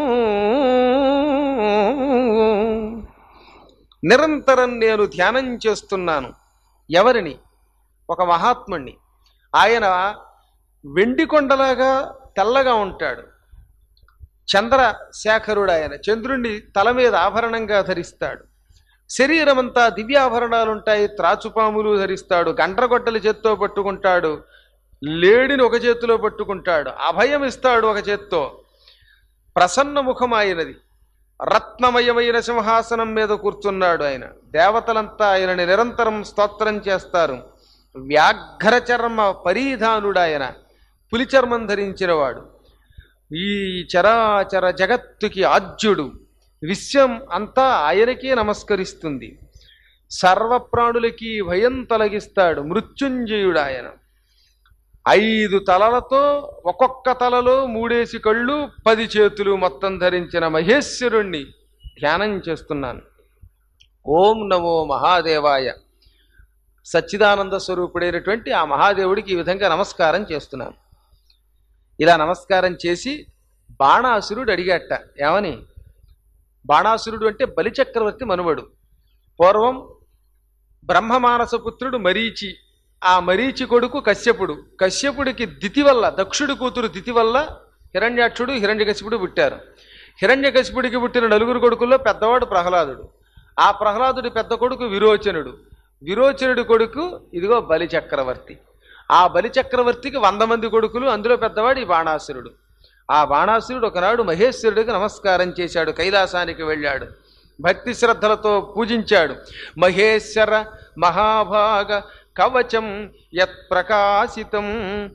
నిరంతరం నేను ధ్యానం చేస్తున్నాను. ఎవరిని? ఒక మహాత్ముణ్ణి. ఆయన వెండి కొండలాగా తెల్లగా ఉంటాడు. చంద్రశేఖరుడు ఆయన. చంద్రుణ్ణి తల మీద ఆభరణంగా ధరిస్తాడు. శరీరమంతా దివ్యాభరణాలుంటాయి. త్రాచుపాములు ధరిస్తాడు. గండ్రగొడ్డలి చేత్తో పట్టుకుంటాడు. లేడిని ఒక చేతిలో పట్టుకుంటాడు, అభయం ఇస్తాడు ఒక చేత్తో. ప్రసన్న ముఖం ఆయనది. రత్నమయమైన సింహాసనం మీద కూర్చున్నాడు ఆయన. దేవతలంతా ఆయనని నిరంతరం స్తోత్రం చేస్తారు. వ్యాఘ్రచర్మ పరిధానుడు ఆయన, పులిచర్మం ధరించినవాడు. ఈ చరాచర జగత్తుకి ఆద్యుడు. విశ్వం అంతా ఆయనకే నమస్కరిస్తుంది. సర్వప్రాణులకి భయం తొలగిస్తాడు. మృత్యుంజయుడు ఆయన. 5 తలలతో, ఒక్కొక్క తలలో 3 కళ్ళు 10 చేతులు మొత్తం ధరించిన మహేశ్వరుణ్ణి ధ్యానం చేస్తున్నాను. ఓం నమో మహాదేవాయ. సచ్చిదానంద స్వరూపుడైనటువంటి ఆ మహాదేవుడికి ఈ విధంగా నమస్కారం చేస్తున్నాను. ఇలా నమస్కారం చేసి బాణాసురుడు అడిగాట. ఏమని? బాణాసురుడు అంటే బలిచక్రవర్తి మనుమడు. పూర్వం బ్రహ్మమానసపుత్రుడు మరీచి, ఆ మరీచి కొడుకు కశ్యపుడు. కశ్యపుడికి దితి వల్ల, దక్షుడి కూతురు దితి వల్ల హిరణ్యాక్షుడు, హిరణ్యకశిపుడు పుట్టారు. హిరణ్యకశిపుడికి పుట్టిన 4 కొడుకుల్లో పెద్దవాడు ప్రహ్లాదుడు. ఆ ప్రహ్లాదుడి పెద్ద కొడుకు విరోచనుడు. విరోచనుడి కొడుకు ఇదిగో బలిచక్రవర్తి. ఆ బలిచక్రవర్తికి 100 మంది కొడుకులు, అందులో పెద్దవాడు ఈ బాణాసురుడు. ఆ బాణాసురుడు ఒకనాడు మహేశ్వరుడికి నమస్కారం చేశాడు. కైలాసానికి వెళ్ళాడు. భక్తి శ్రద్ధలతో పూజించాడు. మహేశ్వర మహాభాగ కవచం యత్ ప్రకాశితం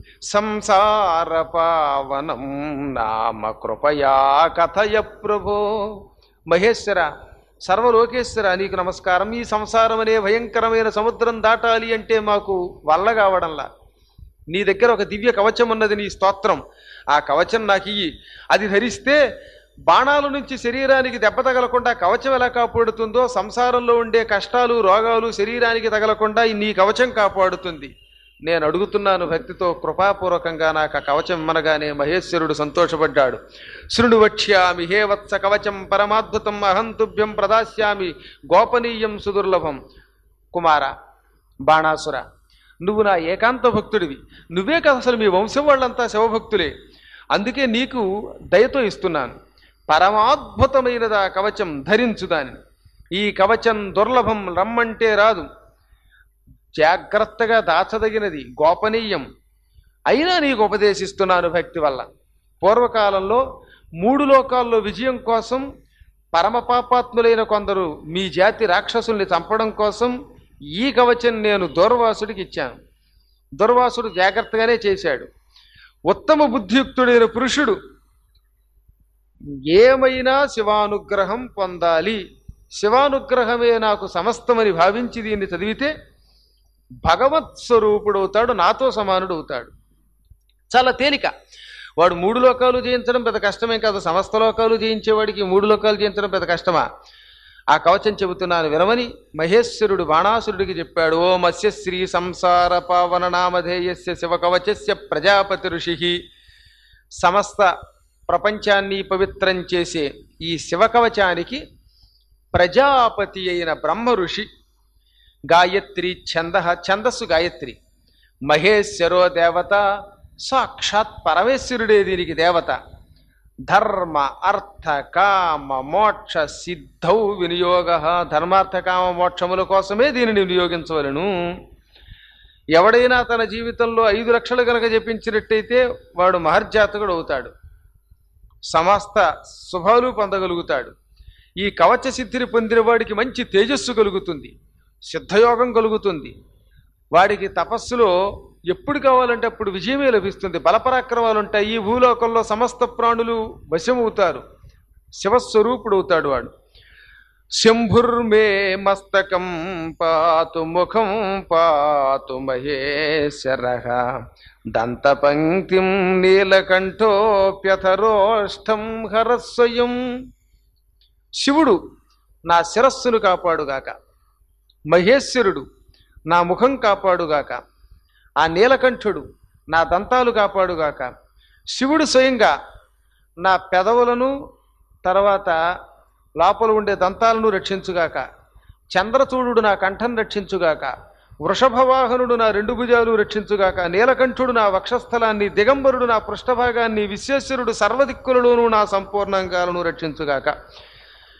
సంసార పావనం నామ కృపయా కథయ ప్రభో. మహేశ్వర, సర్వలోకేశ్వర, నీకు నమస్కారం. ఈ సంసారం అనే భయంకరమైన సముద్రం దాటాలి అంటే మాకు వల్ల కావడంలా. నీ దగ్గర ఒక దివ్య కవచం ఉన్నది, నీ స్తోత్రం. ఆ కవచం నాకు ఇయ్యి. అది ధరిస్తే బాణాల నుంచి శరీరానికి దెబ్బ తగలకుండా కవచం ఎలా కాపాడుతుందో, సంసారంలో ఉండే కష్టాలు రోగాలు శరీరానికి తగలకుండా నీ కవచం కాపాడుతుంది. నేను అడుగుతున్నాను భక్తితో, కృపాపూర్వకంగా నాకు ఆ కవచం ఇమ్మనగానే మహేశ్వరుడు సంతోషపడ్డాడు. శృణు వక్ష్యామి హే వత్స కవచం పరమాద్భుతం అహంతుభ్యం ప్రదాస్యామి గోపనీయం సుదుర్లభం. కుమార బాణాసుర, నువ్వు నా ఏకాంత భక్తుడివి. నువ్వే కదా అసలు మీ వంశం వాళ్ళంతా శివభక్తులే. అందుకే నీకు దయతో ఇస్తున్నాను. పరమాద్భుతమైనదా కవచం, ధరించు దానిని. ఈ కవచం దుర్లభం, రమ్మంటే రాదు, జాగ్రత్తగా దాచదగినది, గోపనీయం. అయినా నీకు ఉపదేశిస్తున్నాను భక్తి వల్ల. పూర్వకాలంలో 3 లోకాల్లో విజయం కోసం పరమపాపాత్ములైన కొందరు మీ జాతి రాక్షసుల్ని చంపడం కోసం ఈ కవచం నేను దూర్వాసుడికి ఇచ్చాను. దుర్వాసుడు జాగ్రత్తగానే చేశాడు. ఉత్తమ బుద్ధియుక్తుడైన పురుషుడు ఏమైనా శివానుగ్రహం పొందాలి, శివానుగ్రహమే నాకు సమస్తమని భావించి దీన్ని చదివితే భగవత్ స్వరూపుడవుతాడు, నాతో సమానుడు అవుతాడు. చాలా తేలిక. వాడు 3 లోకాలు జయించడం పెద్ద కష్టమే కాదు. సమస్త లోకాలు జయించేవాడికి 3 లోకాలు జయించడం పెద్ద కష్టమా? ఆ కవచం చెబుతున్నాను వినమని మహేశ్వరుడు బాణాసురుడికి చెప్పాడు. ఓ మత్స్య శ్రీ సంసార పావన నామధేయస్య శివకవచస్య ప్రజాపతి ఋషి. సమస్త ప్రపంచాన్ని పవిత్రం చేసే ఈ శివకవచానికి ప్రజాపతి అయిన బ్రహ్మ ఋషి. గాయత్రి ఛంద, ఛందస్సు గాయత్రి. మహేశ్వరో దేవత, సాక్షాత్ పరమేశ్వరుడే దీనికి దేవత. ధర్మ అర్థ కామ మోక్ష సిద్ధౌ వినియోగ. ధర్మార్థ కామ మోక్షముల కోసమే దీనిని వినియోగించవలను. ఎవడైనా తన జీవితంలో 5 లక్షలు కనుక జపించినట్టయితే వాడు మహర్జాతకుడు అవుతాడు, సమస్త శుభాలు పొందగలుగుతాడు. ఈ కవచ సిద్ధిని పొందిన వాడికి మంచి తేజస్సు కలుగుతుంది, సిద్ధయోగం కలుగుతుంది. వాడికి తపస్సులో ఎప్పుడు కావాలంటే అప్పుడు విజయమే లభిస్తుంది, బలపరాక్రమాలు ఉంటాయి. ఈ భూలోకంలో సమస్త ప్రాణులు వశమవుతారు, శివస్వరూపుడు అవుతాడు వాడు. శంభుర్మే మస్తకం పాతు ముఖం పాతు మహేశ్వర దంతపంక్తిం నీలకంఠోప్యథరోష్టం హరస్వయం. శివుడు నా శిరస్సును కాపాడుగాక, మహేశ్వరుడు నా ముఖం కాపాడుగాక, ఆ నీలకంఠుడు నా దంతాలు కాపాడుగాక. శివుడు స్వయంగా నా పెదవులను తర్వాత లోపల ఉండే దంతాలను రక్షించుగాక. చంద్రచూడుడు నా కంఠం రక్షించుగాక. వృషభవాహనుడు నా 2 భుజాలు రక్షించుగాక. నీలకంఠుడు నా వక్షస్థలాన్ని, దిగంబరుడు నా పృష్ఠభాగాన్ని, విశ్వేశ్వరుడు సర్వదిక్కులలోనూ నా సంపూర్ణాంగాలను రక్షించుగాక.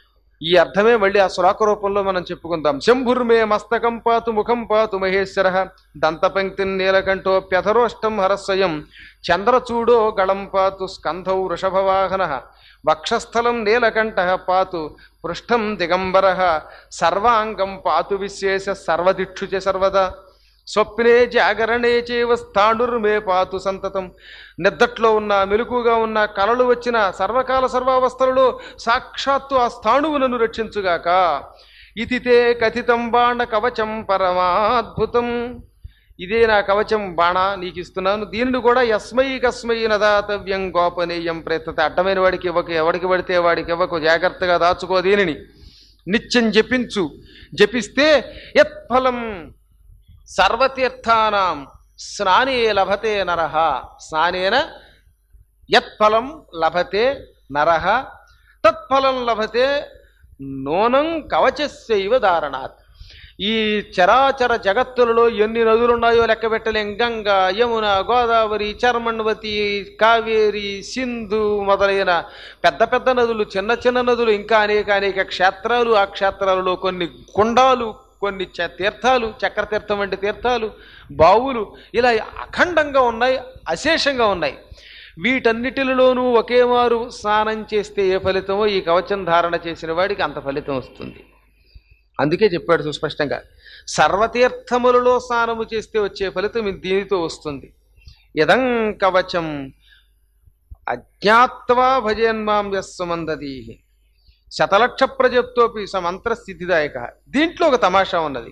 ఈ అర్థమే మళ్ళీ ఆ శ్లోక రూపంలో మనం చెప్పుకుందాం. శంభుర్మే మస్తకం పాతు ముఖం పాతు మహేశ్వర దంతపంక్తి నీలకంఠోప్యథరోష్టం హరస్వయం చంద్రచూడో గళం పాతు స్కంధౌ వృషభవాహన వక్షస్థలం నీలకంఠ పాతు పృష్ఠం దిగంబర సర్వాంగం పాతు విశేష సర్వదిక్షు చ సర్వదా స్వప్నే జాగరణే చేవ స్థాణుర్మే పాతు సంతతం. నిద్దట్లో ఉన్న మెలకుగా ఉన్న కలలు వచ్చిన సర్వకాల సర్వావస్థలలో సాక్షాత్తు ఆ స్థాణువులను రక్షించుగాక. ఇది తే కథితం బాణ కవచం పరమాద్భుతం. ఇదే నా కవచం బాణ నీకు ఇస్తున్నాను, దీనిని కూడా యస్మై కస్మై నదాతవ్యం గోపనీయం ప్రయత్నత. అడ్డమైన వాడికి ఇవ్వకు, ఎవడికి పడితే వాడికి ఇవ్వకు, జాగ్రత్తగా దాచుకో. దీనిని నిత్యం జపించు. జపిస్తే యత్ఫలం సర్వతీర్థానాం స్నానే లభతే నరః. స్నానేన యత్ఫలం లభతే నరః తత్ఫలం లభతే నూనం కవచస్యైవ ధారణాత్. ఈ చరాచర జగత్తులలో ఎన్ని నదులున్నాయో లెక్క పెట్టలేం. గంగా, యమున, గోదావరి, చర్మణవతి, కావేరి, సింధు మొదలైన పెద్ద పెద్ద నదులు, చిన్న చిన్న నదులు, ఇంకా అనేక అనేక క్షేత్రాలు, ఆ క్షేత్రాలలో కొన్ని కుండాలు, కొన్ని తీర్థాలు, చక్రతీర్థం వంటి తీర్థాలు, బావులు ఇలా అఖండంగా ఉన్నాయి, అశేషంగా ఉన్నాయి. వీటన్నిటిలోనూ ఒకేమారు స్నానం చేస్తే ఏ ఫలితమో ఈ కవచం ధారణ చేసిన వాడికి అంత ఫలితం వస్తుంది. అందుకే చెప్పాడు సుస్పష్టంగా, సర్వతీర్థములలో స్నానము చేస్తే వచ్చే ఫలితం దీనితో వస్తుంది. ఇదం కవచం అజ్ఞాత్వా భజన్మాం యస్సుమందతి శతలక్ష ప్రజప్తోపి సమంత్ర స్థితిదాయక. దీంట్లో ఒక తమాషా ఉన్నది.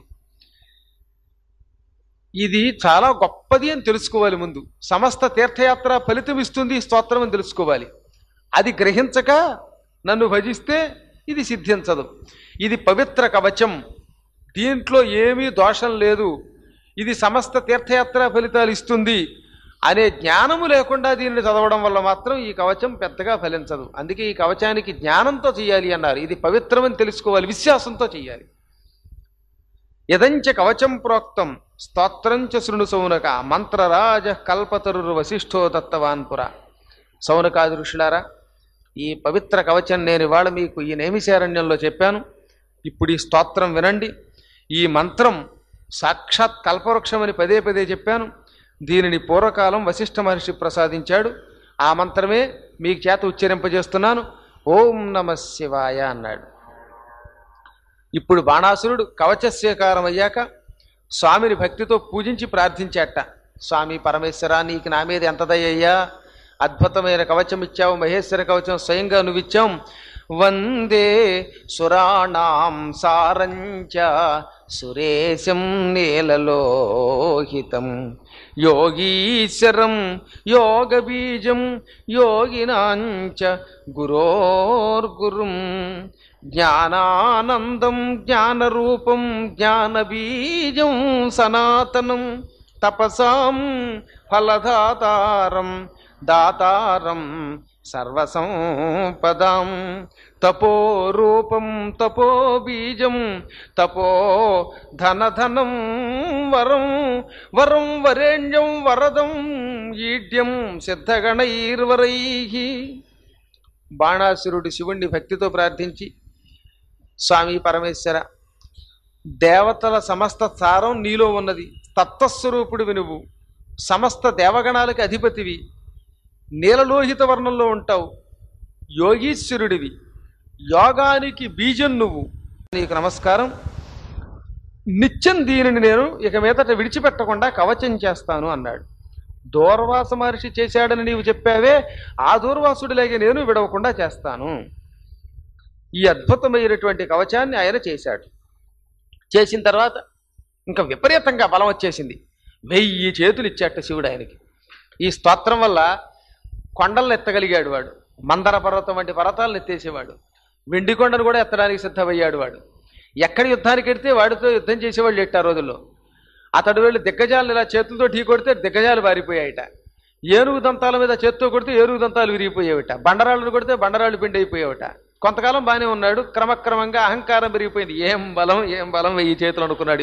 ఇది చాలా గొప్పది అని తెలుసుకోవాలి. ముందు సమస్త తీర్థయాత్ర ఫలితం ఇస్తుంది స్తోత్రం అని తెలుసుకోవాలి. అది గ్రహించక నన్ను భజిస్తే ఇది సిద్ధించదు. ఇది పవిత్ర కవచం, దీంట్లో ఏమీ దోషం లేదు, ఇది సమస్త తీర్థయాత్ర ఫలితాలు ఇస్తుంది అనే జ్ఞానము లేకుండా దీనిని చదవడం వల్ల మాత్రం ఈ కవచం పెద్దగా ఫలించదు. అందుకే ఈ కవచానికి జ్ఞానంతో చేయాలి అన్నారు. ఇది పవిత్రమని తెలుసుకోవాలి, విశ్వాసంతో చేయాలి. యదంచ కవచం ప్రోక్తం స్తోత్రం చ శృణు సౌనక మంత్రరాజ కల్పతరు వశిష్ఠో దత్తవాన్పుర. సౌనకాది ఋషులారా, ఈ పవిత్ర కవచం నేను ఇవాళ మీకు ఈ నైమిషారణ్యంలో చెప్పాను. ఇప్పుడు ఈ స్తోత్రం వినండి. ఈ మంత్రం సాక్షాత్ కల్పవృక్షమని పదే పదే చెప్పాను. దీనిని పూర్వకాలం వశిష్ఠ మహర్షి ప్రసాదించాడు. ఆ మంత్రమే మీకు చేత ఉచ్చరింపజేస్తున్నాను. ఓం నమ శివాయ అన్నాడు. ఇప్పుడు బాణాసురుడు కవచ స్వీకారం అయ్యాక స్వామిని భక్తితో పూజించి ప్రార్థించాట. స్వామి పరమేశ్వర, నీకు నా మీద ఎంత దయ్యయ్యా, అద్భుతమైన కవచం ఇచ్చావు, మహేశ్వర కవచం స్వయంగా నువ్విచ్చావు. వందే సురాణాం సారంచ సురేశం నీలలోహితం యోగీశ్వరం యోగబీజం యోగినాంచ గురోర్గురుం జ్ఞానానందం జ్ఞానరూపం జ్ఞానబీజం సనాతనం తపసాం ఫలదాతారం దాతారం సర్వసంపదాం తపోరూపం తపోబీజం తపో ధనధనం వరం వరం వరేణ్యం వరదం ఈడ్యం సిద్ధగణైర్వరై. బాణాసురుడు శివుణ్ణి భక్తితో ప్రార్థించి, స్వామి పరమేశ్వర, దేవతల సమస్త సారం నీలో ఉన్నది, తత్వస్వరూపుడివి నువ్వు, సమస్త దేవగణాలకి అధిపతివి, నీలలోహిత వర్ణంలో ఉంటావు, యోగీశ్వరుడివి, యోగానికి బీజం నువ్వు, నీకు నమస్కారం. నిత్యం దీనిని నేను ఇక మీదట విడిచిపెట్టకుండా కవచం చేస్తాను అన్నాడు. దూర్వాస మహర్షి చేశాడని నీవు చెప్పావే, ఆ దూర్వాసుడిలాగే నేను విడవకుండా చేస్తాను. ఈ అద్భుతమైనటువంటి కవచాన్ని ఆయన చేశాడు. చేసిన తర్వాత ఇంకా విపరీతంగా బలం వచ్చేసింది. 1000 చేతులు ఇచ్చాట శివుడు ఆయనకి. ఈ స్తోత్రం వల్ల కొండలను ఎత్తగలిగాడు వాడు, మందర పర్వతం వంటి పర్వతాలను ఎత్తేసేవాడు, వెండి కొండను కూడా ఎత్తడానికి సిద్ధమయ్యాడు వాడు. ఎక్కడ యుద్ధానికి ఎడితే వాడితో యుద్ధం చేసేవాళ్ళు ఎట్టు ఆ రోజుల్లో. అతడు వెళ్ళి దిగ్గజాలను ఇలా చేతులతో ఢీ కొడితే దిగ్గజాలు పారిపోయాయిట, ఏనుగు దంతాల మీద చేత్తో కొడితే ఏనుగు దంతాలు విరిగిపోయేవిట, బండరాళ్ళను కొడితే బండరాళ్ళు పిండి అయిపోయేవిట. కొంతకాలం బాగానే ఉన్నాడు, క్రమక్రమంగా అహంకారం పెరిగిపోయింది. ఏం బలం 1000 చేతులు అనుకున్నాడు.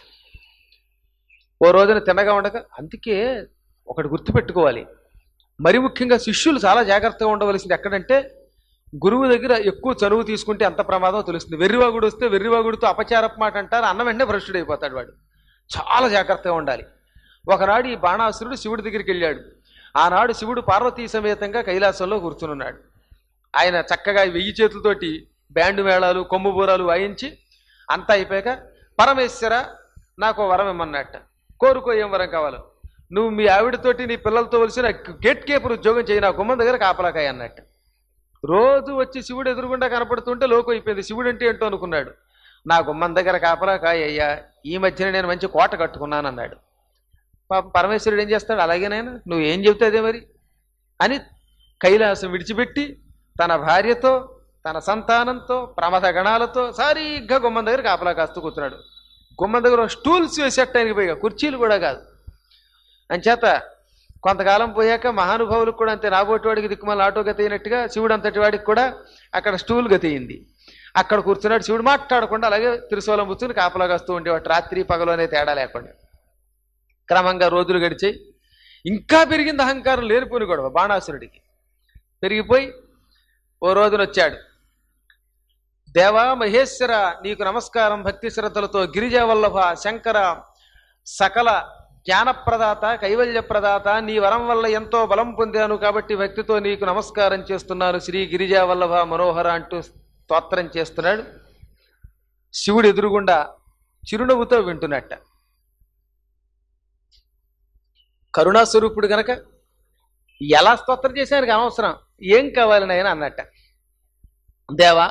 ఓ రోజున తిన్నగా ఉండక, అందుకే ఒకటి గుర్తుపెట్టుకోవాలి, మరి ముఖ్యంగా శిష్యులు చాలా జాగ్రత్తగా ఉండవలసింది ఎక్కడంటే, గురువు దగ్గర ఎక్కువ చనువు తీసుకుంటే ఎంత ప్రమాదం తెలుస్తుంది. వెర్రివాగుడు వస్తే వెర్రివాగుడితో అపచారపు మాట అంటారు, అన్న వెంటనే భ్రష్టుడైపోతాడు వాడు. చాలా జాగ్రత్తగా ఉండాలి. ఒకనాడు ఈ బాణాసురుడు శివుడి దగ్గరికి వెళ్ళాడు. ఆనాడు శివుడు పార్వతీ సమేతంగా కైలాసంలో కూర్చునున్నాడు. ఆయన చక్కగా 1000 చేతులతోటి బ్యాండు మేళాలు కొమ్ము బూరాలు వాయించి అంతా అయిపోయాక, పరమేశ్వర నాకు వరం ఇమ్మన్నట్ట. కోరుకో, ఏం వరం కావాలో. నువ్వు మీ ఆవిడతోటి నీ పిల్లలతో కలిసి నాకు గేట్ కీపర్ ఉద్యోగం చేయి, నా గుమ్మం దగ్గర కాపలాకాయ అన్నట్టు. రోజు వచ్చి శివుడు ఎదురుగుండా కనపడుతుంటే లోకం అయిపోయింది. శివుడు అంటే ఏంటో అనుకున్నాడు. నా గుమ్మం దగ్గర కాపలాకాయ అయ్యా, ఈ మధ్యన నేను మంచి కోట కట్టుకున్నాను అన్నాడు. పరమేశ్వరుడు ఏం చేస్తాడు, అలాగేనైనా నువ్వు ఏం చెబితే అదే మరి అని కైలాసం విడిచిపెట్టి తన భార్యతో తన సంతానంతో ప్రమథ గణాలతో సరిగ్గా గుమ్మం దగ్గర కాపలా కాస్తూ కూర్చున్నాడు. గుమ్మం దగ్గర స్టూల్స్ వేసేట్టు ఆయనకి పోయిగా, కుర్చీలు కూడా కాదు. అంచేత కొంతకాలం పోయాక మహానుభావులకు కూడా అంతే, నాబోటి వాడికి దిక్కుమల ఆటో గతి అయినట్టుగా శివుడు అంతటి వాడికి కూడా అక్కడ స్టూల్ గతి అయింది. అక్కడ కూర్చున్నాడు. శివుడు మాట్లాడకుండా అలాగే త్రిశూలం పుచ్చుని కాపలా కాస్తూ ఉండేవాడు, రాత్రి పగలు అనే తేడా లేకుండా. క్రమంగా రోజులు గడిచాయి. ఇంకా పెరిగింది అహంకారం, లేనిపోని గొడవ బాణాసురుడికి పెరిగిపోయి ఓ రోజున వచ్చాడు. దేవా మహేశ్వర నీకు నమస్కారం, భక్తి శ్రద్ధలతో గిరిజావల్లభ శంకర సకల జ్ఞానప్రదాత కైవల్యప్రదాత, నీ వరం వల్ల ఎంతో బలం పొందాను కాబట్టి భక్తితో నీకు నమస్కారం చేస్తున్నాను, శ్రీ గిరిజావల్లభ మనోహర అంటూ స్తోత్రం చేస్తున్నాడు. శివుడు ఎదురుగుండా చిరునవ్వుతో వింటున్నట్ట. కరుణాస్వరూపుడు గనక ఎలా స్తోత్రం చేశానికి అనవసరం, ఏం కావాలని ఆయన అన్నట్ట. దేవా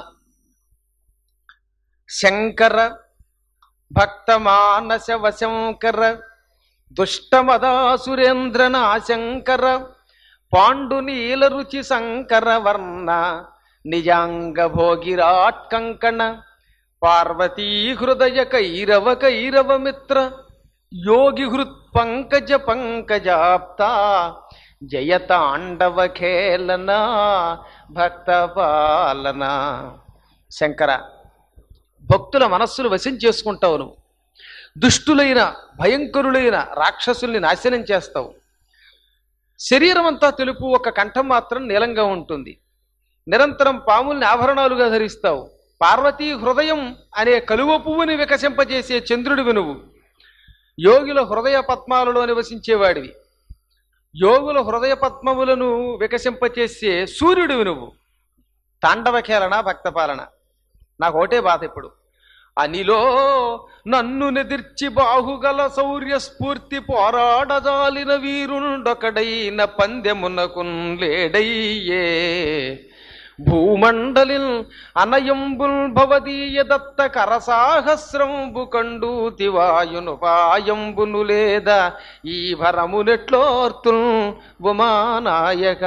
శంకర భక్త మానస వశంకర దుష్టమదాసురేంద్ర నాశంకర పాండు నీల రుచి శంకర వర్ణ నిజాంగ భోగిరాట్ కంకణ పార్వతీ హృదయ కైరవ కైరవ మిత్ర యోగి హృత్ పంకజ పంకజాప్త జయతాండవ ఖేళన భక్త పాలన. శంకర, భక్తుల మనస్సులు వశం చేసుకుంటావు నువ్వు. దుష్టులైన భయంకరులైన రాక్షసుల్ని నాశనం చేస్తావు. శరీరం అంతా తెలుపు, ఒక కంఠం మాత్రం నీలంగా ఉంటుంది. నిరంతరం పాముల్ని ఆభరణాలుగా ధరిస్తావు. పార్వతీ హృదయం అనే కలువ పువ్వుని వికసింపజేసే చంద్రుడివి నువ్వు. యోగుల హృదయ పద్మాలలో నివసించేవాడివి. యోగుల హృదయ పద్మములను వికసింపచేసే సూర్యుడివి నువ్వు. తాండవఖేళన భక్తపాలన. నాకు ఒకటే బాధ, ఇప్పుడు అనిలో నన్ను నెదిర్చి బాహుగల శౌర్య స్ఫూర్తి పోరాడజాలిన వీరుండొకడైన పందెమునకున్ లేడయ్యే భూమండలిన్ అనయంబుల్ భవదీయ దత్త కరసాహస్రంబు కండూతివాయును పాయంబును లేదా ఈ భరమునెట్లోర్తుల్ ఉమానాయక.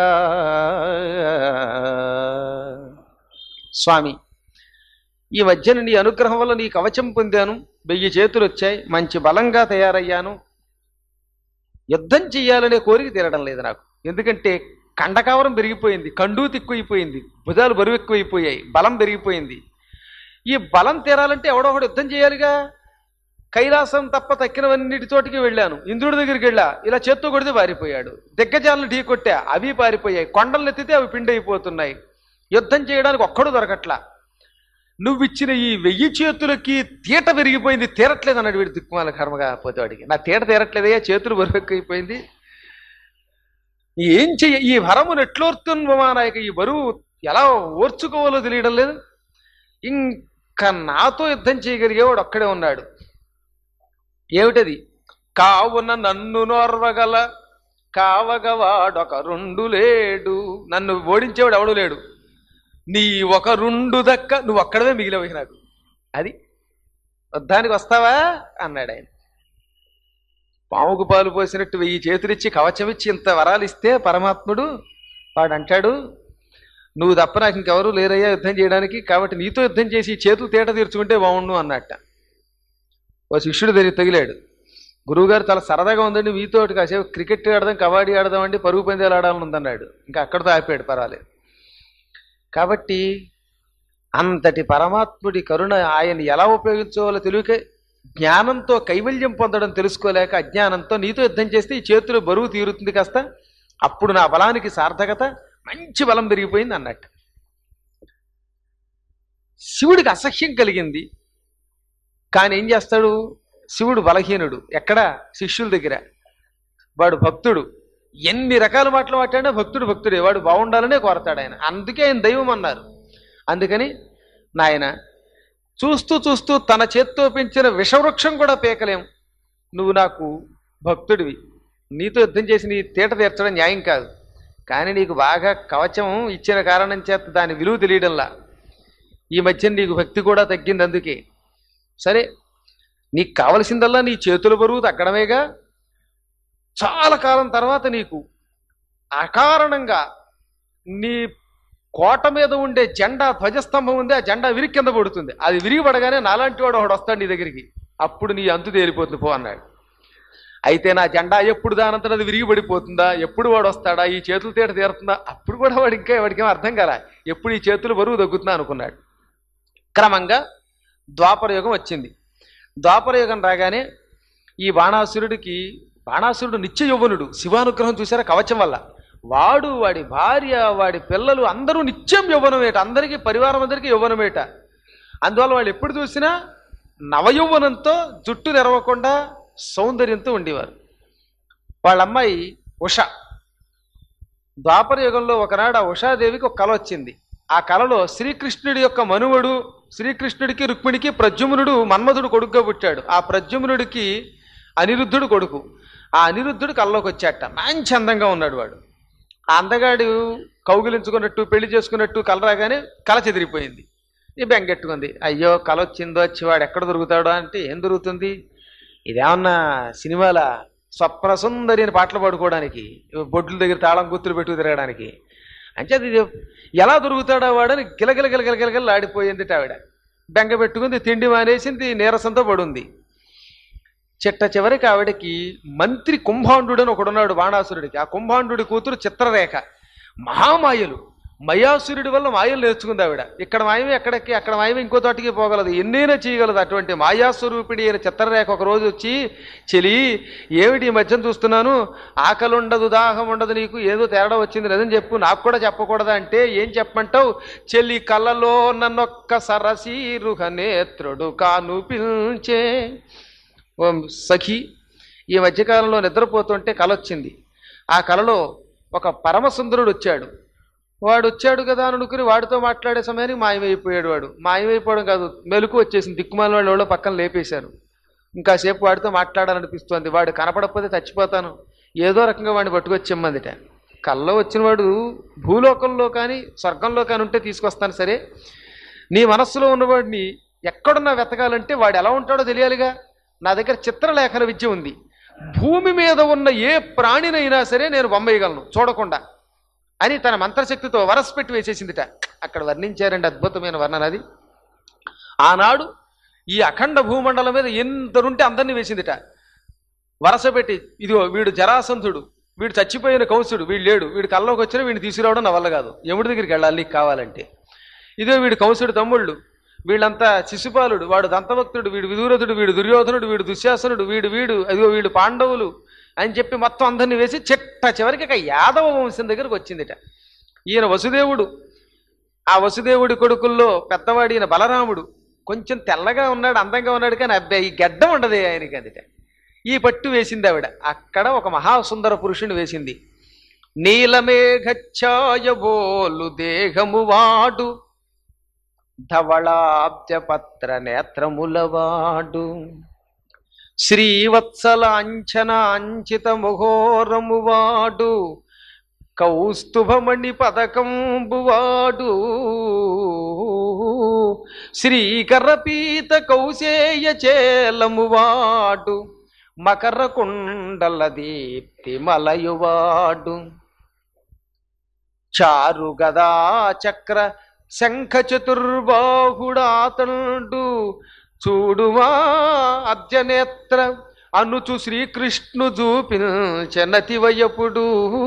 స్వామి, ఈ మధ్యన నీ అనుగ్రహం వల్ల నీ కవచం పొందాను, 1000 చేతులు వచ్చాయి, మంచి బలంగా తయారయ్యాను. యుద్ధం చెయ్యాలనే కోరిక తీరడం లేదు నాకు. ఎందుకంటే కండకావరం పెరిగిపోయింది, కండూ తిక్కువైపోయింది, భుజాలు బరువు ఎక్కువైపోయాయి, బలం పెరిగిపోయింది. ఈ బలం తీరాలంటే ఎవడొకడు యుద్ధం చేయాలిగా. కైలాసం తప్ప తక్కినవన్నిటితోటికి వెళ్ళాను. ఇంద్రుడి దగ్గరికి వెళ్ళా, ఇలా చేత్తో కొడితే పారిపోయాడు. దిగ్గజాలను ఢీ కొట్టా, అవి పారిపోయాయి. కొండలు ఎత్తితే అవి పిండి అయిపోతున్నాయి. యుద్ధం చేయడానికి ఒక్కడు దొరకట్లా. నువ్విచ్చిన ఈ 1000 చేతులకి తీట పెరిగిపోయింది, తీరట్లేదు అన్నాడు వీడి దిక్కుమాల కర్మగా పోతే వాడికి. నా తీట తీరట్లేదయ్యా, చేతులు బరువు ఎక్కువైపోయింది, ఏం చెయ్య, ఈ వరమును ఎట్లోర్తున్మానాయక, ఈ బరువు ఎలా ఓర్చుకోవాలో తెలియడం లేదు. ఇంకా నాతో యుద్ధం చేయగలిగేవాడు ఒక్కడే ఉన్నాడు. ఏమిటది? కావున నన్ను నోర్వగల కావగవాడొక 2 లేడు. నన్ను ఓడించేవాడు ఎవడు లేడు. నీ ఒక 2 దక్క నువ్వు ఒక్కడవే మిగిలిపోయి నాకు. అది యుద్ధానికి వస్తావా అన్నాడు ఆయన. పాముకు పాలు పోసినట్టు 1000 చేతులిచ్చి కవచమిచ్చి ఇంత వరాలు ఇస్తే పరమాత్ముడు వాడు అంటాడు, నువ్వు తప్ప నాకు ఇంకెవరూ లేరయ్యా యుద్ధం చేయడానికి, కాబట్టి నీతో యుద్ధం చేసి చేతులు తేట తీర్చుకుంటే బాగుండు అన్నట్ట. ఓ శిష్యుడు తగిలాడు. గురువుగారు చాలా సరదాగా ఉందండి మీతో, కాసేపు క్రికెట్ ఆడదాం, కబడ్డీ ఆడదాం అండి, పరుగు పందాలు ఆడాలని ఉందన్నాడు. ఇంకా అక్కడితో ఆపాడు, పర్వాలేదు. కాబట్టి అంతటి పరమాత్ముడి కరుణ ఆయన ఎలా ఉపయోగించుకోవాలో తెలియక, జ్ఞానంతో కైవల్యం పొందడం తెలుసుకోలేక అజ్ఞానంతో నీతో యుద్ధం చేస్తే ఈ చేతులు బరువు తీరుతుంది కాస్త, అప్పుడు నా బలానికి సార్థకత, మంచి బలం పెరిగిపోయింది అన్నట్టు. శివుడికి అసహ్యం కలిగింది. కానీ ఏం చేస్తాడు? శివుడు బలహీనుడు. ఎక్కడ? శిష్యుల దగ్గర. వాడు భక్తుడు. ఎన్ని రకాల మాటలు మాట్లాడినా భక్తుడు భక్తుడే. వాడు బాగుండాలనే కోరతాడు ఆయన. అందుకే ఆయన దైవం అన్నారు. అందుకని నాయన, చూస్తూ చూస్తూ తన చేత్తో పెంచిన విషవృక్షం కూడా పీకలేం. నువ్వు నాకు భక్తుడివి. నీతో యుద్ధం చేసి నీ తీట తీర్చడం న్యాయం కాదు. కానీ నీకు బాగా కవచం ఇచ్చిన కారణం చేత దాని విలువ తెలియడంలా ఈ మధ్య నీకు భక్తి కూడా తగ్గింది. అందుకే సరే, నీకు కావలసిందల్లా నీ చేతుల బరువు తగ్గడమేగా. చాలా కాలం తర్వాత నీకు అకారణంగా నీ కోట మీద ఉండే జెండా ధ్వజస్తంభం ఉంది, ఆ జెండా విరిగి కింద పడుతుంది. అది విరిగి పడగానే నాలాంటి వాడు ఒకడు వస్తాడు నీ దగ్గరికి. అప్పుడు నీ అంతు తేలిపోతుంది పో అన్నాడు. అయితే నా జెండా ఎప్పుడు దానంతట అది విరిగి పడిపోతుందా? ఎప్పుడు వాడు వస్తాడా? ఈ చేతులు తేట తీరుతుందా? అప్పుడు కూడా వాడికేం అర్థం కాల. ఎప్పుడు ఈ చేతులు బరువు తగ్గుతుందా అనుకున్నాడు. క్రమంగా ద్వాపర యుగం వచ్చింది. ద్వాపర యుగం రాగానే ఈ బాణాసురుడు నిత్య యౌవనుడు. శివానుగ్రహం చూసారా కవచం వల్ల. వాడు, వాడి భార్య, వాడి పిల్లలు అందరూ నిత్యం యౌవనమేట. అందరికీ పరివారం అందరికీ యౌవనమేట. అందువల్ల వాళ్ళు ఎప్పుడు చూసినా నవయౌవనంతో, జుట్టు నెరవకుండా సౌందర్యంతో ఉండేవారు. వాళ్ళ అమ్మాయి ఉష. ద్వాపర యుగంలో ఒకనాడు ఆ ఉషాదేవికి ఒక కల వచ్చింది. ఆ కలలో శ్రీకృష్ణుడి యొక్క మనువడు, శ్రీకృష్ణుడికి రుక్మిణికి ప్రద్యుమ్నుడు మన్మధుడు కొడుకుగా పుట్టాడు. ఆ ప్రద్యుమ్నుడికి అనిరుద్ధుడు కొడుకు. ఆ అనిరుద్ధుడు కల్లోకి వచ్చాట. మంచి అందంగా ఉన్నాడు వాడు. ఆ అందగాడు కౌగిలించుకున్నట్టు, పెళ్లి చేసుకున్నట్టు కల రాగానే కల చెదిరిపోయింది. ఈ బెంగెట్టుకుంది. అయ్యో, కల వచ్చిందో, వచ్చేవాడు ఎక్కడ దొరుకుతాడో అంటే ఏం దొరుకుతుంది? ఇదేమన్నా సినిమాల స్వప్న సుందరి అని పాటలు పాడుకోవడానికి, బొడ్ల దగ్గర తాళం గుర్తులు పెట్టు తిరగడానికి. అంటే అది ఎలా దొరుకుతాడా వాడని గిలగిలగిలగిలగిలగిల ఆడిపోయింది. ఆవిడ బెంగ పెట్టుకుంది, తిండి మానేసింది, నీరసంతో పడుంది. చిట్ట చివరికి ఆవిడకి మంత్రి కుంభాండు అని ఒకడున్నాడు బాణాసురుడికి. ఆ కుంభాండు కూతురు చిత్రరేఖ. మహామాయలు. మయాసురుడి వల్ల మాయలు నేర్చుకుంది ఆవిడ. ఇక్కడ మాయమే ఎక్కడికి, అక్కడ మాయమే ఇంకో తోటికి పోగలదు, ఎన్నైనా చేయగలదు. అటువంటి మాయాస్వరూపిణి అయిన చిత్రరేఖ ఒక రోజు వచ్చి, చెలి ఏమిటి ఈ మధ్యన చూస్తున్నాను, ఆకలి ఉండదు, దాహం ఉండదు, నీకు ఏదో తేడా వచ్చింది, నిజం చెప్పు, నాకు కూడా చెప్పకూడదా అంటే ఏం చెప్పమంటావు? చెలి కళ్ళలో నన్నొక్క సరసీరుహ నేత్రుడు కాను పిల్చే. ఓ సఖి, ఈ మధ్యకాలంలో నిద్రపోతుంటే కల వచ్చింది. ఆ కలలో ఒక పరమసుందరుడు వచ్చాడు. వాడు వచ్చాడు కదా అని అనుకుని వాడితో మాట్లాడే సమయానికి మాయమైపోయాడు. వాడు మాయమైపోవడం కాదు, మెలకు వచ్చేసింది. దిక్కుమాల వాళ్ళు పక్కన లేపేశారు. ఇంకాసేపు వాడితో మాట్లాడాలనిపిస్తోంది. వాడు కనపడకపోతే చచ్చిపోతాను, ఏదో రకంగా వాడిని పట్టుకొచ్చిమ్మందిట. కల్లో వచ్చిన వాడు భూలోకంలో కానీ స్వర్గంలో కానీ ఉంటే తీసుకొస్తాను, సరే. నీ మనస్సులో ఉన్నవాడిని ఎక్కడున్నా వెతకాలంటే వాడు ఎలా ఉంటాడో తెలియాలిగా. నా దగ్గర చిత్రలేఖన విద్య ఉంది. భూమి మీద ఉన్న ఏ ప్రాణినైనా సరే నేను బొమ్మేయగలను చూడకుండా అని తన మంత్రశక్తితో వరస పెట్టి వేసేసిందిట. అక్కడ వర్ణించారండి, అద్భుతమైన వర్ణన అది. ఆనాడు ఈ అఖండ భూమండలం మీద ఎందరుంటే అందరినీ వేసిందిట వరస పెట్టి. ఇదిగో వీడు జరాసంధుడు, వీడు చచ్చిపోయిన కంసుడు, వీడు లేడు, వీడు కల్లోకి వచ్చినా వీడిని తీసుకురావడం నా వల్ల కాదు, యముడి దగ్గరికి వెళ్ళాలి నీకు కావాలంటే. ఇదో వీడు కంసుడు తమ్ముళ్ళు, వీళ్ళంతా శిశుపాలుడు, వాడు దంతభక్తుడు, వీడు విదూరథుడు, వీడు దుర్యోధనుడు, వీడు దుశ్శాసనుడు, వీడు అదిగో వీడు పాండవులు అని చెప్పి మొత్తం అందరినీ వేసి చిట్ట చివరికి ఒక యాదవ వంశం దగ్గరకు వచ్చిందిట. ఈయన వసుదేవుడు. ఆ వసుదేవుడి కొడుకుల్లో పెద్దవాడు ఈయన బలరాముడు. కొంచెం తెల్లగా ఉన్నాడు, అందంగా ఉన్నాడు, కానీ అబ్బాయి ఈ గడ్డం ఉండదే ఆయనకి. అందుట ఈ పట్టు వేసింది ఆవిడ. అక్కడ ఒక మహాసుందర పురుషుని వేసింది. నీలమేఘఛాయబోలు దేహము వాడు, ధవళాబ్జపత్ర నేత్రములవాడు, శ్రీవత్సలాంఛనాంచిత ముహోరము వాడు, కౌస్తుభమణి పదకంబువాడు, శ్రీకరపీత కౌశేయ చేలము వాడు, మకర కుండల దీప్తి మలయువాడు, చారు గదా చక్ర శంఖ చతుర్బాహుడాతండు, చూడువా అబ్జనేత్ర అనుచు శ్రీకృష్ణు చూపించనతివయపుడు.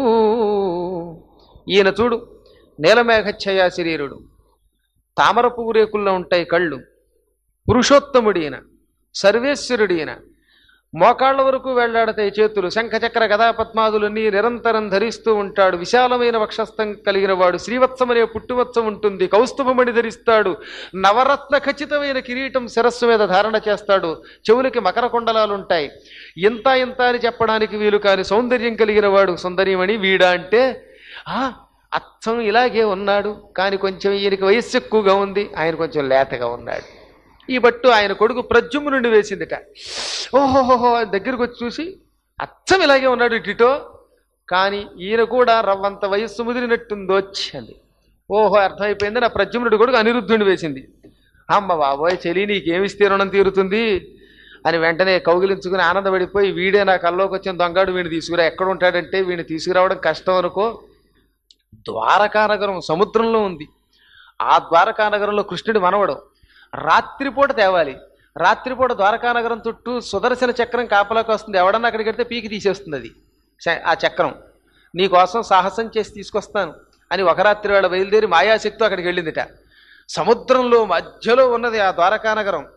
ఈయన చూడు, నీలమేఘఛయ శరీరుడు, తామర పువ్వు రేకుల్లో ఉంటాయి కళ్ళు, పురుషోత్తముడు ఈయన, సర్వేశ్వరుడు ఈయన, మోకాళ్ళ వరకు వెళ్లాడతాయి చేతులు. శంఖచక్ర గదా పద్మాదులన్నీ నిరంతరం ధరిస్తూ ఉంటాడు. విశాలమైన వక్షస్థం కలిగిన వాడు. శ్రీవత్సమనే పుట్టువత్సం ఉంటుంది. కౌస్తుభమణి ధరిస్తాడు. నవరత్న ఖచ్చితమైన కిరీటం శిరస్సు మీద ధారణ చేస్తాడు. చెవులకి మకర కుండలాలుంటాయి. ఇంత ఇంత అని చెప్పడానికి వీలు కాని సౌందర్యం కలిగిన వాడు. సుందరీమణి వీడా అంటే అచ్చం ఇలాగే ఉన్నాడు, కానీ కొంచెం ఈయనకి వయస్సు ఎక్కువగా ఉంది, ఆయన కొంచెం లేతగా ఉన్నాడు. ఈ బట్టు ఆయన కొడుకు ప్రద్యుమ్నుండి వేసిందిట. ఓహోహోహో దగ్గరకు వచ్చి చూసి అచ్చం ఇలాగే ఉన్నాడు డిటో, కానీ ఈయన కూడా రవ్వంత వయస్సు ముదిరినట్టుందో వచ్చింది. ఓహో అర్థమైపోయింది. నా ప్రద్యుమ్నుడి కొడుకు అనిరుద్ధుడిని వేసింది. అమ్మ బాబోయ్ చెలి నీకేమిస్తే రుణం తీరుతుంది అని వెంటనే కౌగిలించుకుని ఆనందపడిపోయి, వీడే నా కల్లోకి వచ్చిన దొంగాడు, వీడిని తీసుకురా. ఎక్కడ ఉంటాడంటే వీడిని తీసుకురావడం కష్టం అనుకో. ద్వారకానగరం సముద్రంలో ఉంది. ఆ ద్వారకానగరంలో కృష్ణుడి మనవడు. రాత్రిపూట తేవాలి. రాత్రిపూట ద్వారకానగరం చుట్టూ సుదర్శన చక్రం కాపలాకి వస్తుంది. ఎవడన్నా అక్కడికి వెడితే పీకి తీసేస్తుంది అది ఆ చక్రం. నీకోసం సాహసం చేసి తీసుకొస్తాను అని ఒక రాత్రి వేళ బయలుదేరి మాయాశక్తితో అక్కడికి వెళ్ళిందిట. సముద్రంలో మధ్యలో ఉన్నది ఆ ద్వారకానగరం.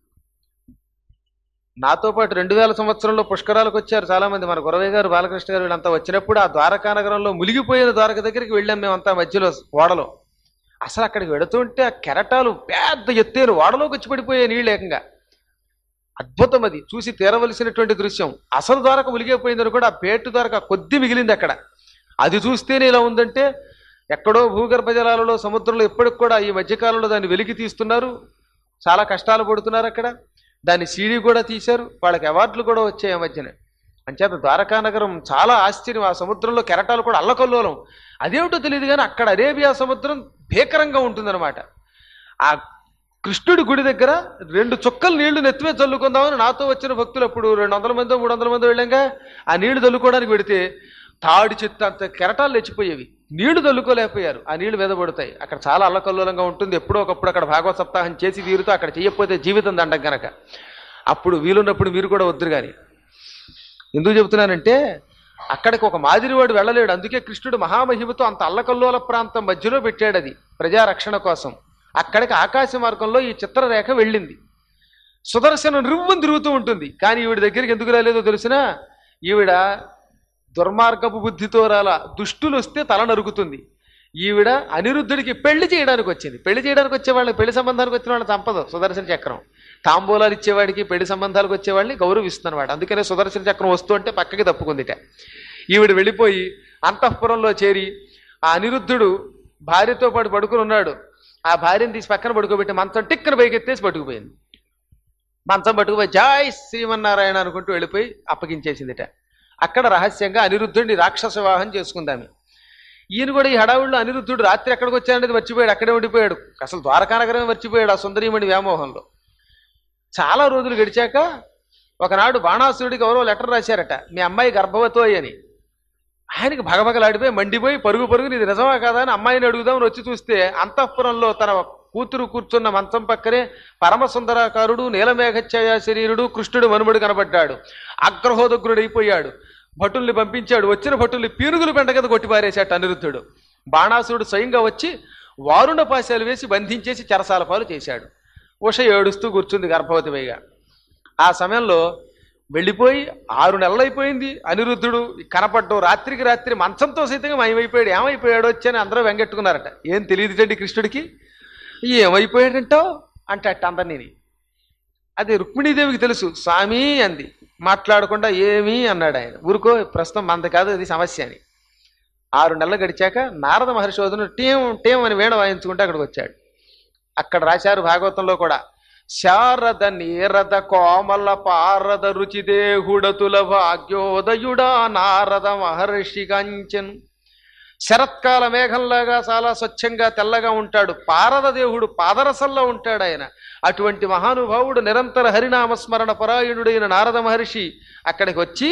నాతో పాటు 2000 సంవత్సరంలో పుష్కరాలకు వచ్చారు చాలామంది. మన గురవయ్య గారు, బాలకృష్ణ గారు వీళ్ళంతా వచ్చినప్పుడు ఆ ద్వారకానగరంలో మునిగిపోయిన ద్వారక దగ్గరికి వెళ్ళాం మేమంతా మధ్యలో ఓడలో. అసలు అక్కడికి వెడుతుంటే ఆ కెరటాలు పెద్ద ఎత్తేరు ఓడలోకి వచ్చి పడిపోయే నీళ్ళు ఏకంగా. అద్భుతం అది, చూసి తీరవలసినటువంటి దృశ్యం. అసలు ద్వారక మునిగిపోయిందని కూడా ఆ పేటు ద్వారక కొద్ది మిగిలింది అక్కడ. అది చూస్తేనే ఇలా ఉందంటే ఎక్కడో భూగర్భ జలాలలో సముద్రంలో ఎప్పటికి కూడా ఈ మధ్యకాలంలో దాన్ని వెలికి తీస్తున్నారు. చాలా కష్టాలు పడుతున్నారు అక్కడ. దాన్ని సీడీ కూడా తీశారు. వాళ్ళకి అవార్డులు కూడా వచ్చాయి ఆ మధ్యన. అంచేత ద్వారకానగరం చాలా ఆశ్చర్యం. ఆ సముద్రంలో కెరటాలు కూడా అల్లకల్లోలం. అదేమిటో తెలియదు కానీ అక్కడ అరేబియా సముద్రం భీకరంగా ఉంటుందన్నమాట. ఆ కృష్ణుడి గుడి దగ్గర 2 చుక్కలు నీళ్లు నెత్తిమే చల్లుకుందామని నాతో వచ్చిన భక్తులు అప్పుడు 200 మందో 300 మందో వెళ్ళాక ఆ నీళ్లు చల్లుకోవడానికి పెడితే తాడి చెత్త అంత కెరటాలు లేచిపోయేవి. నీళ్లు చల్లుకోలేకపోయారు. ఆ నీళ్లు మీద పడతాయి. అక్కడ చాలా అల్లకల్లోలంగా ఉంటుంది. ఎప్పుడో ఒకప్పుడు అక్కడ భాగవత సప్తాహం చేసి తీరుతూ అక్కడ చేయకపోతే జీవితం దండం కనుక అప్పుడు వీలున్నప్పుడు మీరు కూడా వద్దురు. కానీ ఎందుకు చెబుతున్నానంటే అక్కడికి ఒక మాదిరివాడు వెళ్ళలేడు. అందుకే కృష్ణుడు మహామహిమతో అంత అల్లకల్లోల ప్రాంతం మధ్యలో పెట్టాడు అది ప్రజారక్షణ కోసం. అక్కడికి ఆకాశ మార్గంలో ఈ చిత్రరేఖ వెళ్ళింది. సుదర్శనం రువ్వని తిరుగుతూ ఉంటుంది. కానీ ఈవిడ దగ్గరికి ఎందుకు రాలేదో తెలిసినా, ఈవిడ దుర్మార్గపు బుద్ధితో రాలా. దుష్టులు వస్తే తల నరుకుతుంది. ఈవిడ అనిరుద్ధుడికి పెళ్లి చేయడానికి వచ్చింది. పెళ్లి చేయడానికి వచ్చేవాళ్ళని, పెళ్లి సంబంధానికి వచ్చిన వాళ్ళని చంపదు సుదర్శన చక్రం. తాంబూలాలు ఇచ్చేవాడికి, పెళ్లి సంబంధాలకు వచ్చేవాళ్ళని గౌరవిస్తున్నవాడు. అందుకనే సుదర్శన చక్రం వస్తూ అంటే పక్కకి తప్పుకుందిట. ఈవిడ వెళ్ళిపోయి అంతఃపురంలో చేరి ఆ అనిరుద్ధుడు భార్యతో పాటు పడుకుని ఉన్నాడు. ఆ భార్యను తీసి పక్కన పడుకోబెట్టి మంచం టిక్కన పైకెత్తేసి పట్టుకుపోయింది. మంచం పట్టుకుపోయి జాయ్ శ్రీమన్నారాయణ అనుకుంటూ వెళ్ళిపోయి అప్పగించేసిందిట. అక్కడ రహస్యంగా అనిరుద్ధుడిని రాక్షస వివాహం చేసుకుందామి. ఈయన కూడా ఈ హడావుల్లో అనిరుద్ధుడు రాత్రి ఎక్కడికి వచ్చాడనేది మర్చిపోయాడు. అక్కడే ఉండిపోయాడు. అసలు ద్వారకానగరమే మర్చిపోయాడు ఆ సుందరీమణి వ్యామోహంలో. చాలా రోజులు గడిచాక ఒకనాడు బాణాసురుడికి ఎవరో లెటర్ రాశారట, మీ అమ్మాయి గర్భవతో అని. ఆయనకి భగభగలాడిపోయి మండిపోయి పరుగు పరుగుని ఇది నిజమా కాదా అని అమ్మాయిని అడుగుదామని వచ్చి చూస్తే అంతఃపురంలో తన కూతురు కూర్చున్న మంచం పక్కనే పరమసుందరాకారుడు నీలమేఘఛాయ శరీరుడు కృష్ణుడు మనుమడు కనబడ్డాడు. ఆగ్రహోదగ్రుడైపోయాడు. భటుల్ని పంపించాడు. వచ్చిన భటుల్ని పీనుగులు పెంట కింద కొట్టిపారేశాట అనిరుద్ధుడు. బాణాసురుడు స్వయంగా వచ్చి వారుణ పాశాలు వేసి బంధించేసి చెరసాల పాలు చేశాడు. ఉష ఏడుస్తూ కూర్చుంది గర్భవతిపైగా. ఆ సమయంలో వెళ్ళిపోయి 6 నెలలు అయిపోయింది. అనిరుద్ధుడు కనపడ్డం రాత్రికి రాత్రి మంచంతో సైతంగా మాయమైపోయాడు. ఏమైపోయాడో వచ్చని అందరూ వెంగెట్టుకున్నారట. ఏం తెలియదుటండి కృష్ణుడికి. ఏమైపోయాడంటావు అంటే అట్ట అందరినీ. అది రుక్మిణీదేవికి తెలుసు. స్వామి అంది. మాట్లాడకుండా ఏమీ అన్నాడు ఆయన. ఊరుకో ప్రస్తుతం మంద కాదు అది సమస్య అని. 6 నెలలు గడిచాక నారద మహర్షి వదను టీం టీం అని వీణ వాయించుకుంటే అక్కడికి వచ్చాడు. అక్కడ రాశారు భాగవతంలో కూడా, శారద నీరద కోమల పారద రుచిదేహుడతుల భాగ్యోదయుడా నారద మహర్షి కాంచన్. శరత్కాల మేఘంలాగా చాలా స్వచ్ఛంగా తెల్లగా ఉంటాడు. పారద దేవుడు పాదరసంలో ఉంటాడు ఆయన. అటువంటి మహానుభావుడు నిరంతర హరినామస్మరణ పరాయణుడైన నారద మహర్షి అక్కడికి వచ్చి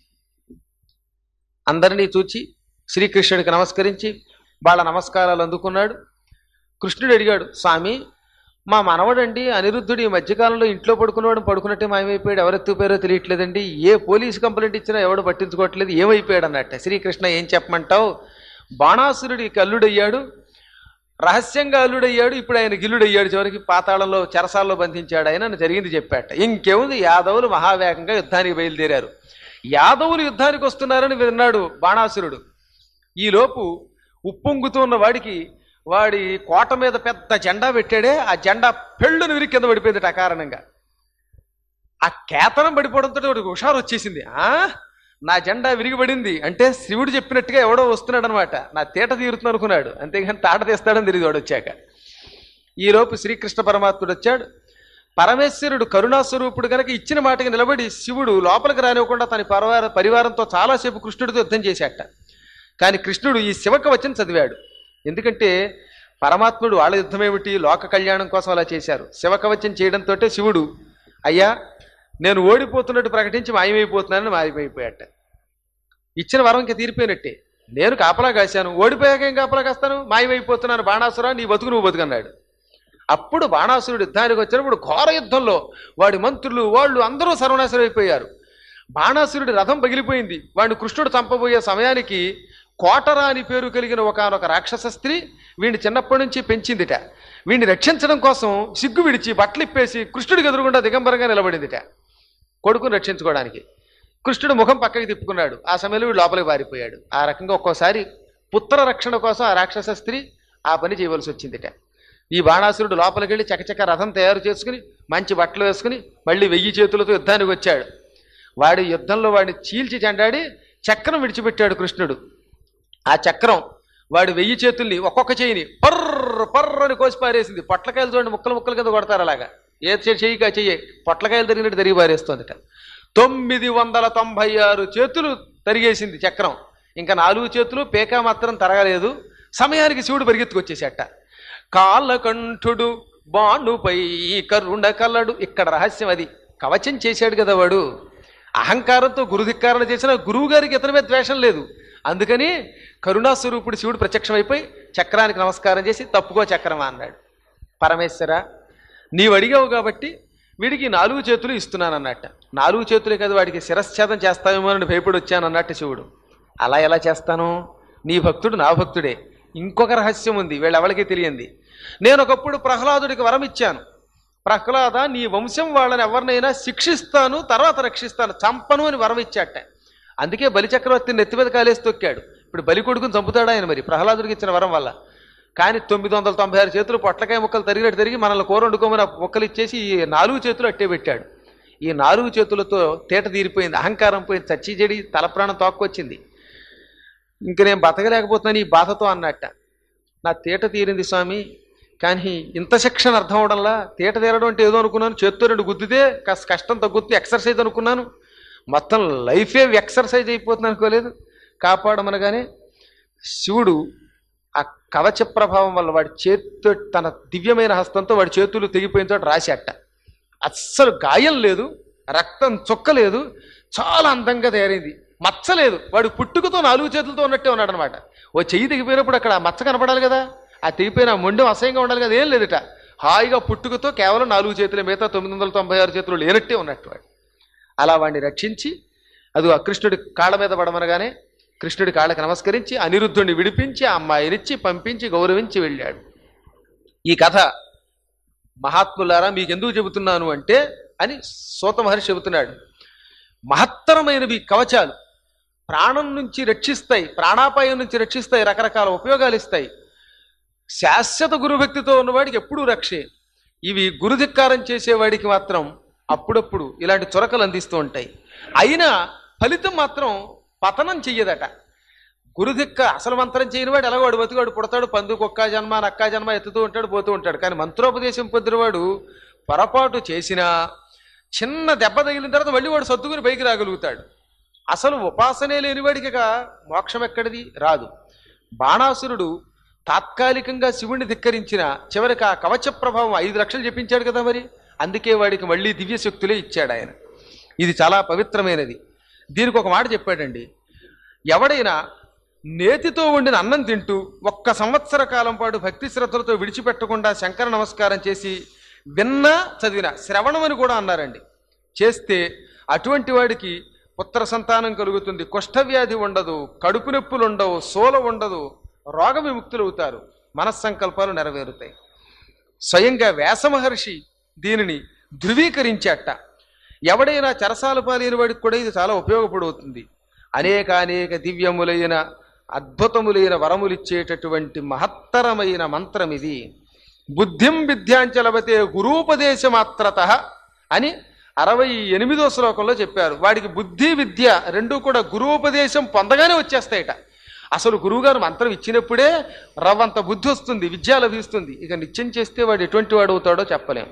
అందరినీ చూచి శ్రీకృష్ణుడికి నమస్కరించి వాళ్ళ నమస్కారాలు అందుకున్నాడు. కృష్ణుడు అడిగాడు, స్వామి మా మనవడండి అనిరుద్ధుడు ఈ మధ్యకాలంలో ఇంట్లో పడుకున్నవాడు పడుకున్నట్టే మాయమైపోయాడు. ఎవరెత్తుపోయారో తెలియట్లేదండి. ఏ పోలీసు కంప్లైంట్ ఇచ్చినా ఎవడు పట్టించుకోవట్లేదు. ఏమైపోయాడు అన్నట్ట. శ్రీకృష్ణ ఏం చెప్పమంటావు? బాణాసురుడి కల్లుడయ్యాడు. రహస్యంగా అల్లుడయ్యాడు. ఇప్పుడు ఆయన గిల్లుడయ్యాడు. చివరికి పాతాళంలో చెరసాల్లో బంధించాడు ఆయన అని జరిగింది చెప్పాట. ఇంకేముంది, యాదవులు మహావేగంగా యుద్ధానికి బయలుదేరారు. యాదవులు యుద్ధానికి వస్తున్నారని విన్నాడు బాణాసురుడు. ఈలోపు ఉప్పొంగుతున్న వాడికి వాడి కోట మీద పెద్ద జెండా పెట్టాడే, ఆ జెండా పెళ్ళును విరిగి కింద పడిపోయింది అకారణంగా. ఆ కేతనం పడిపోవడంతో వాడికి హుషారు వచ్చేసింది. నా జెండా విరిగిపడింది అంటే శివుడు చెప్పినట్టుగా ఎవడో వస్తున్నాడు అనమాట, నా తేట తీరుతుంది అనుకున్నాడు. అంతేగాని తాట తీస్తాడని తెలియదు వాడు వచ్చాక. ఈలోపు శ్రీకృష్ణ పరమాత్ముడు వచ్చాడు. పరమేశ్వరుడు కరుణాస్వరూపుడు కనుక ఇచ్చిన మాటకి నిలబడి శివుడు లోపలికి రానివ్వకుండా తన పరివారంతో చాలాసేపు కృష్ణుడితో యుద్ధం చేశాట. కానీ కృష్ణుడు ఈ శివకవచం చదివాడు. ఎందుకంటే పరమాత్ముడు వాళ్ళ యుద్ధం ఏమిటి, లోక కళ్యాణం కోసం అలా చేశారు. శివకవచం చేయడంతో శివుడు అయ్యా నేను ఓడిపోతున్నట్టు ప్రకటించి మాయమైపోతున్నానని మాయమైపోయాట. ఇచ్చిన వరం ఇంకా తీరిపోయినట్టే. నేను కాపలా కాశాను, ఓడిపోయాక ఏం కాపలా కాస్తాను, మాయమైపోతున్నాను, బాణాసురా నీ బతుకు నువ్వు బతుకన్నాడు. అప్పుడు బాణాసురుడు యుద్ధానికి వచ్చినప్పుడు ఘోర యుద్ధంలో వాడి మంత్రులు వాళ్ళు అందరూ సర్వనాశనం అయిపోయారు. బాణాసురుడి రథం పగిలిపోయింది. వాడిని కృష్ణుడు చంపబోయే సమయానికి కోటర అని పేరు కలిగిన ఒకనొక రాక్షస స్త్రీ వీడిని చిన్నప్పటి నుంచి పెంచిందిట. వీడిని రక్షించడం కోసం సిగ్గు విడిచి బట్టలు ఇప్పేసి కృష్ణుడికి ఎదురుగుండా దిగంబరంగా నిలబడిందిట కొడుకుని రక్షించుకోవడానికి. కృష్ణుడు ముఖం పక్కకి తిప్పుకున్నాడు. ఆ సమయంలో వీడు లోపలికి పారిపోయాడు. ఆ రకంగా ఒక్కోసారి పుత్ర రక్షణ కోసం ఆ రాక్షస స్త్రీ ఆ పని చేయవలసి వచ్చిందిట. ఈ బాణాసురుడు లోపలికి వెళ్ళి చకచక రథం తయారు చేసుకుని మంచి బట్టలు వేసుకుని మళ్ళీ 1000 చేతులతో యుద్ధానికి వచ్చాడు. వాడి యుద్ధంలో వాడిని చీల్చి చెండాడి చక్రం విడిచిపెట్టాడు కృష్ణుడు. ఆ చక్రం వాడి 1000 చేతుల్ని ఒక్కొక్క చేయిని పర్ర పర్రని కోసి పారేసింది. పొట్లకాయలు చూడండి ముక్కలు ముక్కలు కింద కొడతారు అలాగా. ఏ చెయ్యిగా చెయ్యి పొట్లకాయలు తిరిగినట్టు తిరిగి పారేస్తోందిట. 996 చేతులు తరిగేసింది చక్రం. ఇంకా 4 చేతులు పేకా మాత్రం తరగలేదు. సమయానికి శివుడు పరిగెత్తుకొచ్చేసేట. కాలకంఠుడు బాణుపై కరుణ కలడు. ఇక్కడ రహస్యం అది. కవచం చేశాడు కదా వాడు. అహంకారంతో గురుధిక్కారణ చేసిన గురువు గారికి ఇతని మీద ద్వేషం లేదు. అందుకని కరుణాస్వరూపుడు శివుడు ప్రత్యక్షమైపోయి చక్రానికి నమస్కారం చేసి తప్పుకో చక్రమా అన్నాడు. పరమేశ్వర నీవు అడిగావు కాబట్టి వీడికి 4 చేతులు ఇస్తున్నానన్నట్ట. 4 చేతులే కదా, వాడికి శిరశ్ఛేదం చేస్తావేమో అని భయపడి వచ్చానన్నట్టు శివుడు. అలా ఎలా చేస్తాను, నీ భక్తుడు నా భక్తుడే. ఇంకొక రహస్యం ఉంది, వీళ్ళెవరికి తెలియంది. నేను ఒకప్పుడు ప్రహ్లాదుడికి వరం ఇచ్చాను. ప్రహ్లాద నీ వంశం వాళ్ళని ఎవరినైనా శిక్షిస్తాను తర్వాత రక్షిస్తాను, చంపను అని వరం ఇచ్చాట. అందుకే బలిచక్రవర్తిని నెత్తి మీద కాలేసి తొక్కాడు. ఇప్పుడు బలి కొడుకుని చంపుతాడు ఆయన మరి ప్రహ్లాదుడికి ఇచ్చిన వరం వల్ల. కానీ 996 చేతులు పొట్లకాయ ముక్కలు తరిగినట్టు తిరిగి మనల్ని కూర వండుకోమని ముక్కలు ఇచ్చేసి ఈ 4 చేతులు అట్టే పెట్టాడు. ఈ 4 చేతులతో తేట తీరిపోయింది, అహంకారం పోయింది, చచ్చి చెడి తల ప్రాణం తోక్కొచ్చింది. ఇంక నేను బతకలేకపోతున్నాను ఈ బాధతో అన్నట్ట. నా తేట తీరింది స్వామి, కానీ ఇంత శిక్షణ అర్థం అవడంలా తేట తీరడం అంటే ఏదో అనుకున్నాను. చేత్తో 2 గుద్దితే కాస్త కష్టం తగ్గుతుంది, ఎక్సర్సైజ్ అనుకున్నాను. మొత్తం లైఫే ఎక్సర్సైజ్ అయిపోతుంది అనుకోలేదు. కాపాడమనగానే శివుడు ఆ కవచ ప్రభావం వల్ల వాడి చేతితో తన దివ్యమైన హస్తంతో వాడి చేతులు తెగిపోయిన చోట రాసేట. అస్సలు గాయం లేదు, రక్తం చుక్కలేదు, చాలా అందంగా తయారైంది, మచ్చలేదు. వాడు పుట్టుకతో 4 చేతులతో ఉన్నట్టే ఉన్నాడు అనమాట. ఓ చెయ్యి తెగిపోయినప్పుడు అక్కడ మచ్చ కనపడాలి కదా, ఆ తెగిపోయిన మొండెం అసహ్యంగా ఉండాలి కదా, ఏం లేదుట. హాయిగా పుట్టుకతో కేవలం 4 చేతులే, మిగతా 996 చేతులు లేనట్టే ఉన్నట్టు వాడు. అలా వాడిని రక్షించి అది ఆ కృష్ణుడి కాళ్ళ మీద పడమనగానే కృష్ణుడి కాళ్ళకి నమస్కరించి అనిరుద్ధుడిని విడిపించి ఆ అమ్మాయినిచ్చి పంపించి గౌరవించి వెళ్ళాడు. ఈ కథ మహాత్ములారా మీకు ఎందుకు చెబుతున్నాను అంటే అని సూత మహర్షి చెబుతున్నాడు. మహత్తరమైనవి కవచాలు, ప్రాణం నుంచి రక్షిస్తాయి, ప్రాణాపాయం నుంచి రక్షిస్తాయి, రకరకాల ఉపయోగాలు ఇస్తాయి. శాశ్వత గురుభక్తితో ఉన్నవాడికి ఎప్పుడూ రక్షే. ఇవి గురుధిక్కారం చేసేవాడికి మాత్రం అప్పుడప్పుడు ఇలాంటి చొరకలు అందిస్తూ ఉంటాయి. అయినా ఫలితం మాత్రం పతనం చెయ్యదట. గురుధిక్క అసలు మంత్రం చేయని వాడు ఎలాగో వాడు బతివాడు పుడతాడు, పందుకు ఒక్క జన్మ నక్కా జన్మ ఎత్తుతూ ఉంటాడు, పోతూ ఉంటాడు. కానీ మంత్రోపదేశం పొందినవాడు పొరపాటు చేసినా చిన్న దెబ్బ తగిలిన తర్వాత మళ్ళీ వాడు సర్దుకుని పైకి రాగలుగుతాడు. అసలు ఉపాసనే లేనివాడికి మోక్షం ఎక్కడిది రాదు. బాణాసురుడు తాత్కాలికంగా శివుణ్ణి ధిక్కరించిన చివరికి ఆ కవచ ప్రభావం 5 లక్షలు చెప్పించాడు కదా మరి. అందుకే వాడికి మళ్ళీ దివ్యశక్తులే ఇచ్చాడు ఆయన. ఇది చాలా పవిత్రమైనది. దీనికి ఒక మాట చెప్పాడండి. ఎవడైనా నేతితో వండిన అన్నం తింటూ 1 సంవత్సర కాలం పాటు భక్తి శ్రద్ధలతో విడిచిపెట్టకుండా శంకర నమస్కారం చేసి విన్నా చదివిన శ్రవణం అని కూడా అన్నారండి చేస్తే అటువంటి వాడికి పుత్ర సంతానం కలుగుతుంది, కుష్ఠవ్యాధి ఉండదు, కడుపు నొప్పులు ఉండవు, శూల ఉండదు, రోగ విముక్తులు అవుతారు. మనస్సంకల్పాలు నెరవేరుతాయి. స్వయంగా వ్యాస మహర్షి దీనిని ధృవీకరించాట. ఎవడైనా చెరసాల పాలైన వాడికి కూడా ఇది చాలా ఉపయోగపడుతుంది. అనేక దివ్యములైన అద్భుతములైన వరములిచ్చేటటువంటి మహత్తరమైన మంత్రం ఇది. బుద్ధిం విద్యాంచలవతే గురూపదేశమాత్రత అని 68వ శ్లోకంలో చెప్పారు. వాడికి బుద్ధి విద్య రెండూ కూడా గురువుపదేశం పొందగానే వచ్చేస్తాయట. అసలు గురువుగారు మంత్రం ఇచ్చినప్పుడే రవ్వంత బుద్ధి వస్తుంది, విద్య లభిస్తుంది. ఇక నిత్యం చేస్తే వాడు ఎటువంటి వాడు అవుతాడో చెప్పలేం.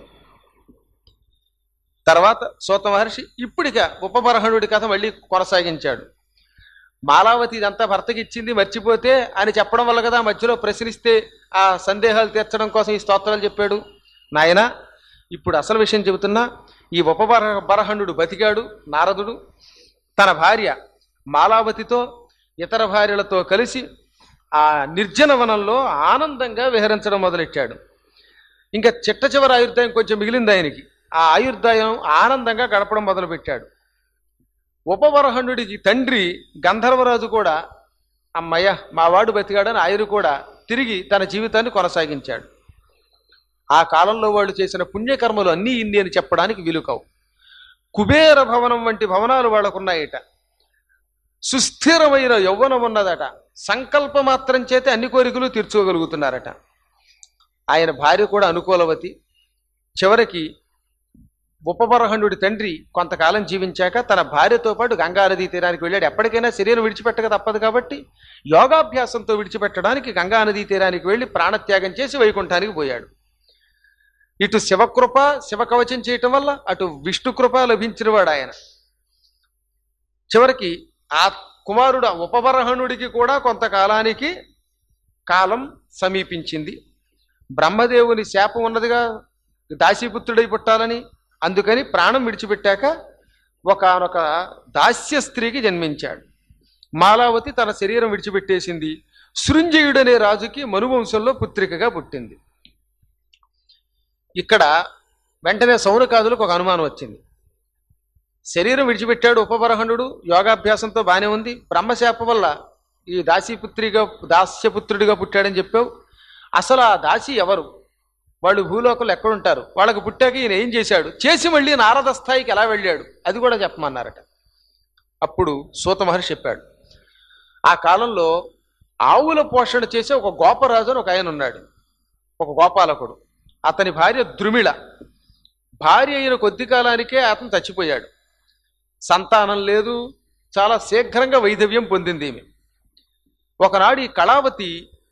తర్వాత సూత మహర్షి ఇప్పుడిక ఉపబరహణుడి కథ మళ్ళీ కొనసాగించాడు. మాలావతి ఇదంతా భర్తకి ఇచ్చింది మర్చిపోతే అని చెప్పడం వల్ల కదా మధ్యలో ప్రశ్నిస్తే ఆ సందేహాలు తీర్చడం కోసం ఈ స్తోత్రాలు చెప్పాడు. నాయన ఇప్పుడు అసలు విషయం చెబుతున్నా. ఈ ఉపబరహణుడు బతికాడు. నారదుడు తన భార్య మాలావతితో ఇతర భార్యలతో కలిసి ఆ నిర్జన వనంలో ఆనందంగా విహరించడం మొదలెట్టాడు. ఇంకా చిట్ట చివరి ఆయుర్దాయం కొంచెం మిగిలింది ఆయనకి. ఆ ఆయుర్దాయం ఆనందంగా గడపడం మొదలుపెట్టాడు. ఉపబరహణుడికి తండ్రి గంధర్వరాజు కూడా అమ్మయ్య మావాడు బతికాడని ఆయన కూడా తిరిగి తన జీవితాన్ని కొనసాగించాడు. ఆ కాలంలో వాళ్ళు చేసిన పుణ్యకర్మలు అన్నీ ఇన్ని అని చెప్పడానికి వీలుకావు. కుబేర భవనం వంటి భవనాలు వాళ్ళకున్నాయట. సుస్థిరమైన యౌవనం ఉన్నదట. సంకల్ప మాత్రం చేతే అన్ని కోరికలు తీర్చుకోగలుగుతున్నారట. ఆయన భార్య కూడా అనుకూలవతి. చివరికి ఉపబరహణుడి తండ్రి కొంతకాలం జీవించాక తన భార్యతో పాటు గంగానదీ తీరానికి వెళ్ళాడు. ఎప్పటికైనా శరీరం విడిచిపెట్టక తప్పదు కాబట్టి యోగాభ్యాసంతో విడిచిపెట్టడానికి గంగానదీ తీరానికి వెళ్ళి ప్రాణత్యాగం చేసి వైకుంఠానికి పోయాడు. ఇటు శివకృప శివకవచం చేయటం వల్ల అటు విష్ణుకృప లభించినవాడు ఆయన. చివరికి ఆ కుమారుడు ఉపబరహణుడికి కూడా కొంతకాలానికి కాలం సమీపించింది. బ్రహ్మదేవుని శాపం ఉన్నదిగా దాసీపుత్రుడై పుట్టాలని. అందుకని ప్రాణం విడిచిపెట్టాక ఒకానొక దాస్య స్త్రీకి జన్మించాడు. మాలావతి తన శరీరం విడిచిపెట్టేసింది. సృంజయుడనే రాజుకి మనువంశంలో పుత్రికగా పుట్టింది. ఇక్కడ వెంటనే సౌనకాదులకు ఒక అనుమానం వచ్చింది. శరీరం విడిచిపెట్టాడు ఉపబరహణుడు, యోగాభ్యాసంతో బాగానే ఉంది. బ్రహ్మశాపం వల్ల ఈ దాస్యపుత్రుడిగా పుట్టాడని చెప్పావు. అసలు ఆ దాసి ఎవరు? వాళ్ళు భూలోకంలో ఎక్కడుంటారు? వాళ్ళకు పుట్టాక ఈయన ఏం చేశాడు? చేసి మళ్ళీ నారద స్థాయికి ఎలా వెళ్ళాడు? అది కూడా చెప్పమన్నారట. అప్పుడు సూత మహర్షి చెప్పాడు, ఆ కాలంలో ఆవుల పోషణ చేసే ఒక గోపరాజు అని ఒక ఆయన ఉన్నాడు, ఒక గోపాలకుడు. అతని భార్య ద్రుమిళ. భార్య అయిన కొద్ది కాలానికే అతను చచ్చిపోయాడు. సంతానం లేదు. చాలా శీఘ్రంగా వైధవ్యం పొందింది ఈమె. ఒకనాడు ఈ కళావతి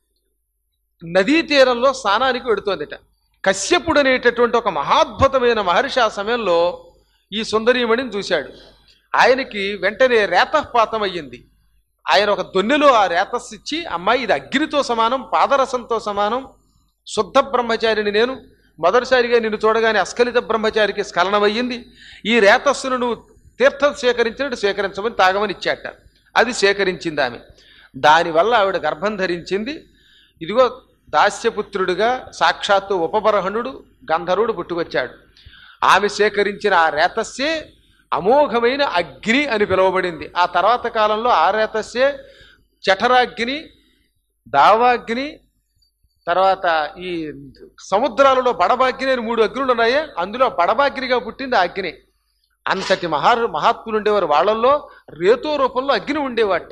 నదీ తీరంలో స్నానానికి వెడుతోందిట. కశ్యపుడు అనేటటువంటి ఒక మహాద్భుతమైన మహర్షి ఆ సమయంలో ఈ సుందరీమణిని చూశాడు. ఆయనకి వెంటనే రేతపాతం అయ్యింది. ఆయన ఒక దొన్నెలో ఆ రేతస్సు ఇచ్చి, అమ్మాయి ఇది అగ్నితో సమానం, పాదరసంతో సమానం, శుద్ధ బ్రహ్మచారిని నేను, మొదటిసారిగా నిన్ను చూడగానే అస్ఖలిత బ్రహ్మచారికి స్ఖలనమయ్యింది. ఈ రేతస్సును నువ్వు తీర్థం స్వీకరించినట్టు స్వీకరించమని తాగమని ఇచ్చాట. అది స్వీకరించింది ఆమె. దానివల్ల ఆవిడ గర్భం ధరించింది. ఇదిగో దాస్యపుత్రుడిగా సాక్షాత్తు ఉపబరహణుడు గంధర్వుడు పుట్టుకొచ్చాడు. ఆమె సేకరించిన ఆ రేతస్సే అమోఘమైన అగ్ని అని పిలువబడింది. ఆ తర్వాత కాలంలో ఆ రేతస్సే జఠరాగ్ని, దావాగ్ని, తర్వాత ఈ సముద్రాలలో బడబాగ్ని అని 3 అగ్నులు ఉన్నాయి. అందులో బడబాగ్నిగా పుట్టింది ఆ అగ్ని. అంతటి మహాత్ములు ఉండేవారు. వాళ్ళల్లో రేతో రూపంలో అగ్ని ఉండేవాట.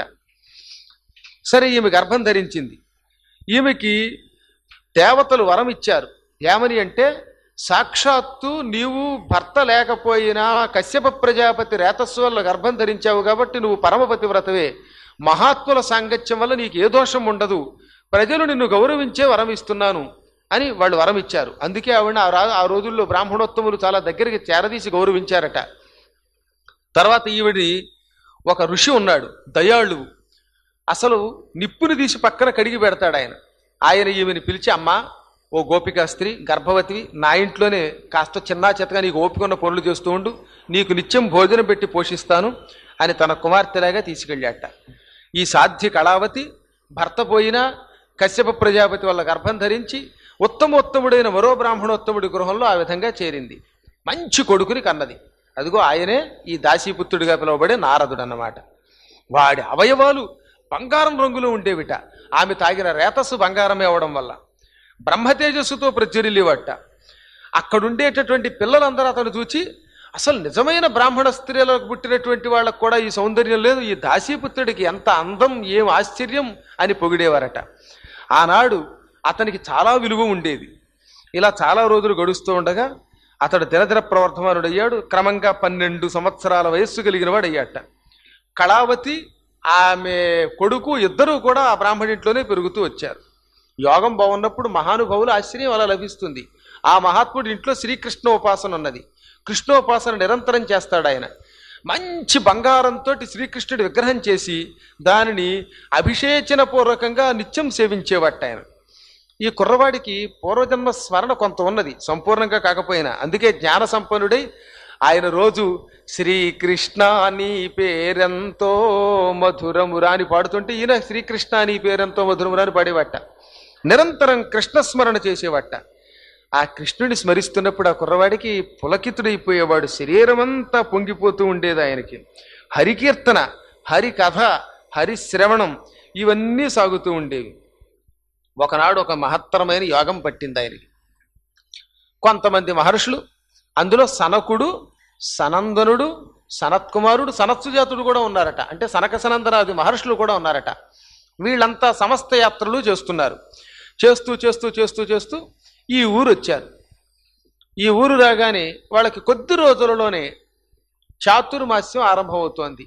సరే, ఈమె గర్భం ధరించింది. ఈమెకి దేవతలు వరం ఇచ్చారు. ఏమని అంటే, సాక్షాత్తు నీవు భర్త లేకపోయినా కశ్యప ప్రజాపతి రేతస్సు వల్ల గర్భం ధరించావు కాబట్టి నువ్వు పరమపతి వ్రతవే. మహాత్ముల సాంగత్యం వల్ల నీకు ఏ దోషం ఉండదు. ప్రజలు నిన్ను గౌరవించే వరం ఇస్తున్నాను అని వాళ్ళు వరం ఇచ్చారు. అందుకే ఆవిడ ఆ రోజుల్లో బ్రాహ్మణోత్తములు చాలా దగ్గరికి చేరదీసి గౌరవించారట. తర్వాత ఈవిడి ఒక ఋషి ఉన్నాడు, దయాళువు. అసలు నిప్పుని తీసి పక్కన కడిగి పెడతాడు ఆయన. ఆయన ఈమెని పిలిచి, అమ్మా ఓ గోపికా స్త్రీ, గర్భవతివి, నా ఇంట్లోనే కాస్త చిన్నా చేతగా నీకు ఓపిక ఉన్న పనులు చేస్తూ ఉండు, నీకు నిత్యం భోజనం పెట్టి పోషిస్తాను అని తన కుమార్తెలాగా తీసుకెళ్ళాట. ఈ సాధ్య కళావతి భర్త పోయినా కశ్యప ప్రజాపతి వల్ల గర్భం ధరించి ఉత్తమోత్తముడైన మరో బ్రాహ్మణోత్తముడి గృహంలో ఆ విధంగా చేరింది. మంచి కొడుకుని కన్నది. అదిగో ఆయనే ఈ దాసీపుత్రుడిగా పిలువబడే నారదుడు అన్నమాట. వాడి అవయవాలు బంగారం రంగులో ఉండేవిట. ఆమె తాగిన రేతస్సు బంగారమే అవడం వల్ల బ్రహ్మతేజస్సుతో ప్రజ్వరిల్లేవట. అక్కడుండేటటువంటి పిల్లలందరూ అతను చూచి అసలు నిజమైన బ్రాహ్మణ స్త్రీలకు పుట్టినటువంటి వాళ్ళకు కూడా ఈ సౌందర్యం లేదు, ఈ దాసీపుత్రుడికి ఎంత అందం, ఏం ఆశ్చర్యం అని పొగిడేవారట. ఆనాడు అతనికి చాలా విలువ ఉండేది. ఇలా చాలా రోజులు గడుస్తూ ఉండగా అతడు దినదిన ప్రవర్ధమానుడయ్యాడు. క్రమంగా 12 సంవత్సరాల వయస్సు కలిగిన వాడు అయ్యాట. కళావతి ఆమె కొడుకు ఇద్దరూ కూడా ఆ బ్రాహ్మణింట్లోనే పెరుగుతూ వచ్చారు. యోగం బాగున్నప్పుడు మహానుభావులు ఆశ్చర్యం అలా లభిస్తుంది. ఆ మహాత్ముడి ఇంట్లో శ్రీకృష్ణ ఉపాసన ఉన్నది. కృష్ణోపాసన నిరంతరం చేస్తాడు ఆయన. మంచి బంగారంతో శ్రీకృష్ణుడి విగ్రహం చేసి దానిని అభిషేచన పూర్వకంగా నిత్యం సేవించేవాట ఆయన. ఈ కుర్రవాడికి పూర్వజన్మ స్మరణ కొంత ఉన్నది, సంపూర్ణంగా కాకపోయినా. అందుకే జ్ఞాన సంపన్నుడై ఆయన రోజు శ్రీకృష్ణ నీ పేరెంతో మధురమురా అని పాడుతుంటే ఈయన శ్రీకృష్ణ నీ పేరెంతో మధురమురా అని పాడేవాట. నిరంతరం కృష్ణస్మరణ చేసేవాట. ఆ కృష్ణుని స్మరిస్తున్నప్పుడు ఆ కుర్రవాడికి పులకితుడైపోయేవాడు. శరీరమంతా పొంగిపోతూ ఉండేది ఆయనకి. హరికీర్తన, హరి కథ, హరిశ్రవణం ఇవన్నీ సాగుతూ ఉండేవి. ఒకనాడు ఒక మహత్తరమైన యోగం పట్టింది ఆయనకి. కొంతమంది మహర్షులు, అందులో సనకుడు, సనందనుడు, సనత్కుమారుడు, సనత్సుజాతుడు కూడా ఉన్నారట. అంటే సనక సనందనాది మహర్షులు కూడా ఉన్నారట. వీళ్ళంతా సమస్త యాత్రలు చేస్తున్నారు. చేస్తూ చేస్తూ చేస్తూ చేస్తూ ఈ ఊరు వచ్చారు. ఈ ఊరు రాగానే వాళ్ళకి కొద్ది రోజులలోనే చాతుర్మాస్యం ఆరంభమవుతోంది.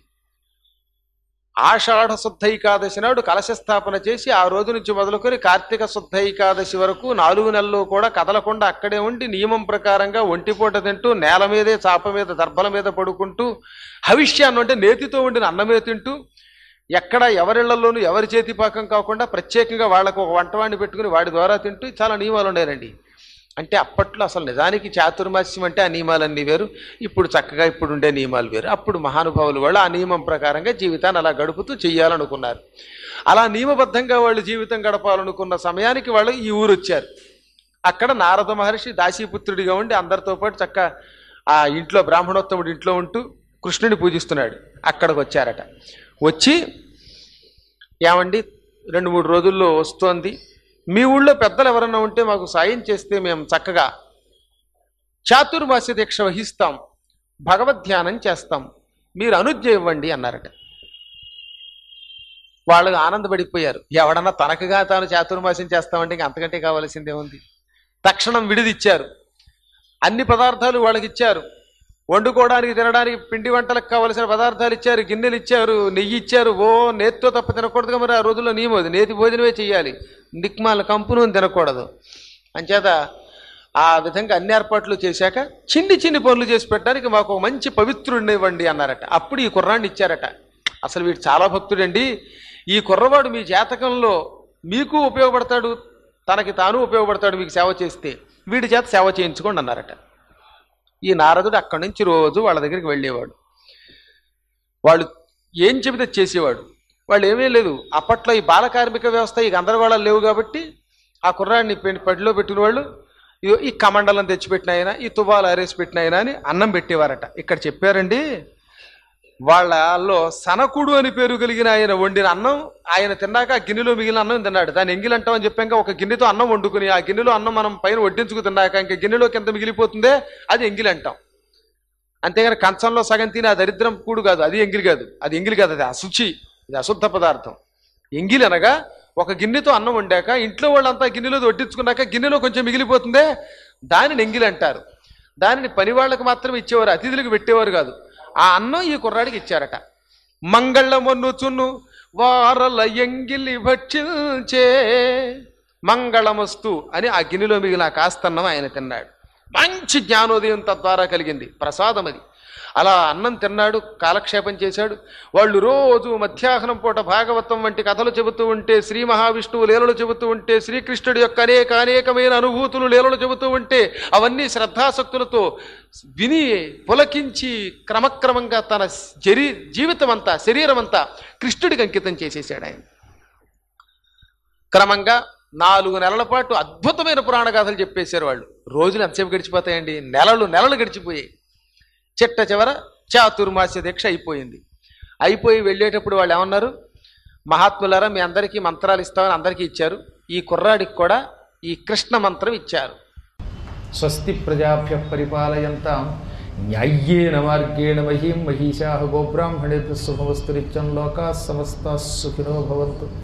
ఆషాఢ శుద్ధ ఏకాదశి నాడు కలశ స్థాపన చేసి ఆ రోజు నుంచి మొదలుకొని కార్తీక శుద్ధ ఏకాదశి వరకు 4 నెలలు కూడా కదలకుండా అక్కడే ఉండి నియమం ప్రకారంగా ఒంటిపూట తింటూ నేల మీదే చాప మీద దర్భల మీద పడుకుంటూ హవిష్యాన్ని అంటే నేతితో ఉండిన అన్నమే తింటూ ఎక్కడ ఎవరిళ్లలోనూ ఎవరి చేతి పాకం కాకుండా ప్రత్యేకంగా వాళ్ళకు ఒక వంటవాడిని పెట్టుకుని వాడి ద్వారా తింటూ చాలా నియమాలు ఉండేనండి. అంటే అప్పట్లో అసలు నిజానికి చాతుర్మాస్యం అంటే ఆ నియమాలన్నీ వేరు, ఇప్పుడు చక్కగా ఇప్పుడు ఉండే నియమాలు వేరు. అప్పుడు మహానుభావులు వాళ్ళు ఆ నియమం ప్రకారంగా జీవితాన్ని అలా గడుపుతూ చెయ్యాలనుకున్నారు. అలా నియమబద్ధంగా వాళ్ళు జీవితం గడపాలనుకున్న సమయానికి వాళ్ళు ఈ ఊరు వచ్చారు. అక్కడ నారద మహర్షి దాసీపుత్రుడిగా ఉండి అందరితో పాటు చక్క ఆ ఇంట్లో బ్రాహ్మణోత్తముడి ఇంట్లో ఉంటూ కృష్ణుని పూజిస్తున్నాడు. అక్కడికి వచ్చారట. వచ్చి ఏమండి 2-3 రోజుల్లో వస్తోంది, మీ ఊళ్ళో పెద్దలు ఎవరన్నా ఉంటే మాకు సాయం చేస్తే మేము చక్కగా చాతుర్మాస్య దీక్ష వహిస్తాం, భగవద్ధ్యానం చేస్తాం, మీరు అనుజ్ఞ ఇవ్వండి అన్నారట. వాళ్ళు ఆనందపడిపోయారు. ఎవడన్నా తనకుగా తాను చాతుర్మాస్యం చేస్తామంటే ఇంక అంతకంటే కావాల్సిందే ఉంది. తక్షణం విడిదిచ్చారు. అన్ని పదార్థాలు వాళ్ళకి ఇచ్చారు. వండుకోవడానికి తినడానికి పిండి వంటలకు కావలసిన పదార్థాలు ఇచ్చారు, గిన్నెలు ఇచ్చారు, నెయ్యి ఇచ్చారు. నేతితో తప్ప తినకూడదుగా, మరి ఆ రోజుల్లో నియమం అది, నేతి భోజనమే చెయ్యాలి, దిక్మాల కంపును తినకూడదు. అంచేత ఆ విధంగా అన్ని ఏర్పాట్లు చేశాక చిన్ని చిన్ని పనులు చేసి పెట్టడానికి మాకు ఒక మంచి పవిత్రుడిని ఇవ్వండి అన్నారట. అప్పుడు ఈ కుర్రాడిని ఇచ్చారట. అసలు వీడు చాలా భక్తుడండి, ఈ కుర్రవాడు మీ జాతకంలో మీకు ఉపయోగపడతాడు, తనకి తాను ఉపయోగపడతాడు, మీకు సేవ చేస్తే వీడి చేత సేవ చేయించుకోండి అన్నారట. ఈ నారదుడు అక్కడి నుంచి రోజు వాళ్ళ దగ్గరికి వెళ్ళేవాడు. వాళ్ళు ఏం చెబితే చేసేవాడు. వాళ్ళు ఏమీ లేదు, అప్పట్లో ఈ బాల కార్మిక వ్యవస్థ ఈ గందరగోళాలు లేవు కాబట్టి ఆ కుర్రాడిని పడిలో పెట్టిన వాళ్ళు ఈ కమండలం తెచ్చిపెట్టిన ఆయన, ఈ తువాలు ఆరేసి పెట్టిన ఆయన అని అన్నం పెట్టేవారట. ఇక్కడ చెప్పారండి, వాళ్ళలో సనకుడు అని పేరు కలిగిన ఆయన వండిన అన్నం ఆయన తిన్నాక ఆ గిన్నెలో మిగిలిన అన్నం తిన్నాడు. దాన్ని ఎంగిలి అంటామని చెప్పాక ఒక గిన్నెతో అన్నం వండుకుని ఆ గిన్నెలో అన్నం మనం పైన వడ్డించుకు తిన్నాక ఇంకా గిన్నెలోకి ఎంత మిగిలిపోతుందే అది ఎంగిలి అంటాం. అంతేగాని కంచంలో సగం తిని ఆ దరిద్రం కూడు కాదు, అది ఎంగిలి కాదు, అది ఎంగిలి కాదు, అది అశుచి, ఇది అశుద్ధ పదార్థం. ఎంగిలి అనగా ఒక గిన్నెతో అన్నం వండాక ఇంట్లో వాళ్ళంతా గిన్నెలో వడ్డించుకున్నాక గిన్నెలో కొంచెం మిగిలిపోతుందే దానిని ఎంగిలి అంటారు. దానిని పని వాళ్ళకి మాత్రమే ఇచ్చేవారు, అతిథులకు పెట్టేవారు కాదు. ఆ అన్నం ఈ కుర్రాడికి ఇచ్చారట. మంగళమొన్నుచును వారల ఎంగిలి భక్షించే మంగళమస్తు అని ఆ గిన్నెలో మిగిలిన కాస్తన్నం ఆయన తిన్నాడు. మంచి జ్ఞానోదయం తద్వారా కలిగింది, ప్రసాదం అది. అలా అన్నం తిన్నాడు, కాలక్షేపం చేశాడు. వాళ్ళు రోజు మధ్యాహ్నం పూట భాగవతం వంటి కథలు చెబుతూ ఉంటే, శ్రీ మహావిష్ణువు లీలలు చెబుతూ ఉంటే, శ్రీకృష్ణుడి యొక్క అనేకమైన అనుభూతులు లీలలు చెబుతూ ఉంటే అవన్నీ శ్రద్ధాశక్తులతో విని పులకించి క్రమక్రమంగా తన జీవితం అంతా శరీరం అంతా కృష్ణుడికి అంకితం చేసేసాడు ఆయన. క్రమంగా 4 నెలల పాటు అద్భుతమైన పురాణ గాథలు చెప్పేశారు వాళ్ళు. రోజులు ఎంతసేపు గడిచిపోతాయండి, నెలలు గడిచిపోయాయి. చిట్ట చివర చాతుర్మాస్య దీక్ష అయిపోయింది. అయిపోయి వెళ్ళేటప్పుడు వాళ్ళు ఏమన్నారు, మహాత్ములారా మీ అందరికీ మంత్రాలు ఇస్తామని అందరికీ ఇచ్చారు, ఈ కుర్రాడికి కూడా ఈ కృష్ణ మంత్రం ఇచ్చారు. స్వస్తి ప్రజాభ్య పరిపాలయంతాం న్యాయ్యేన మార్గేణ మహీం మహిషాః గోబ్రాహ్మణేభ్యः శుభమస్తు నిత్యం లోకాః సమస్తాః సుఖినో భవంతు.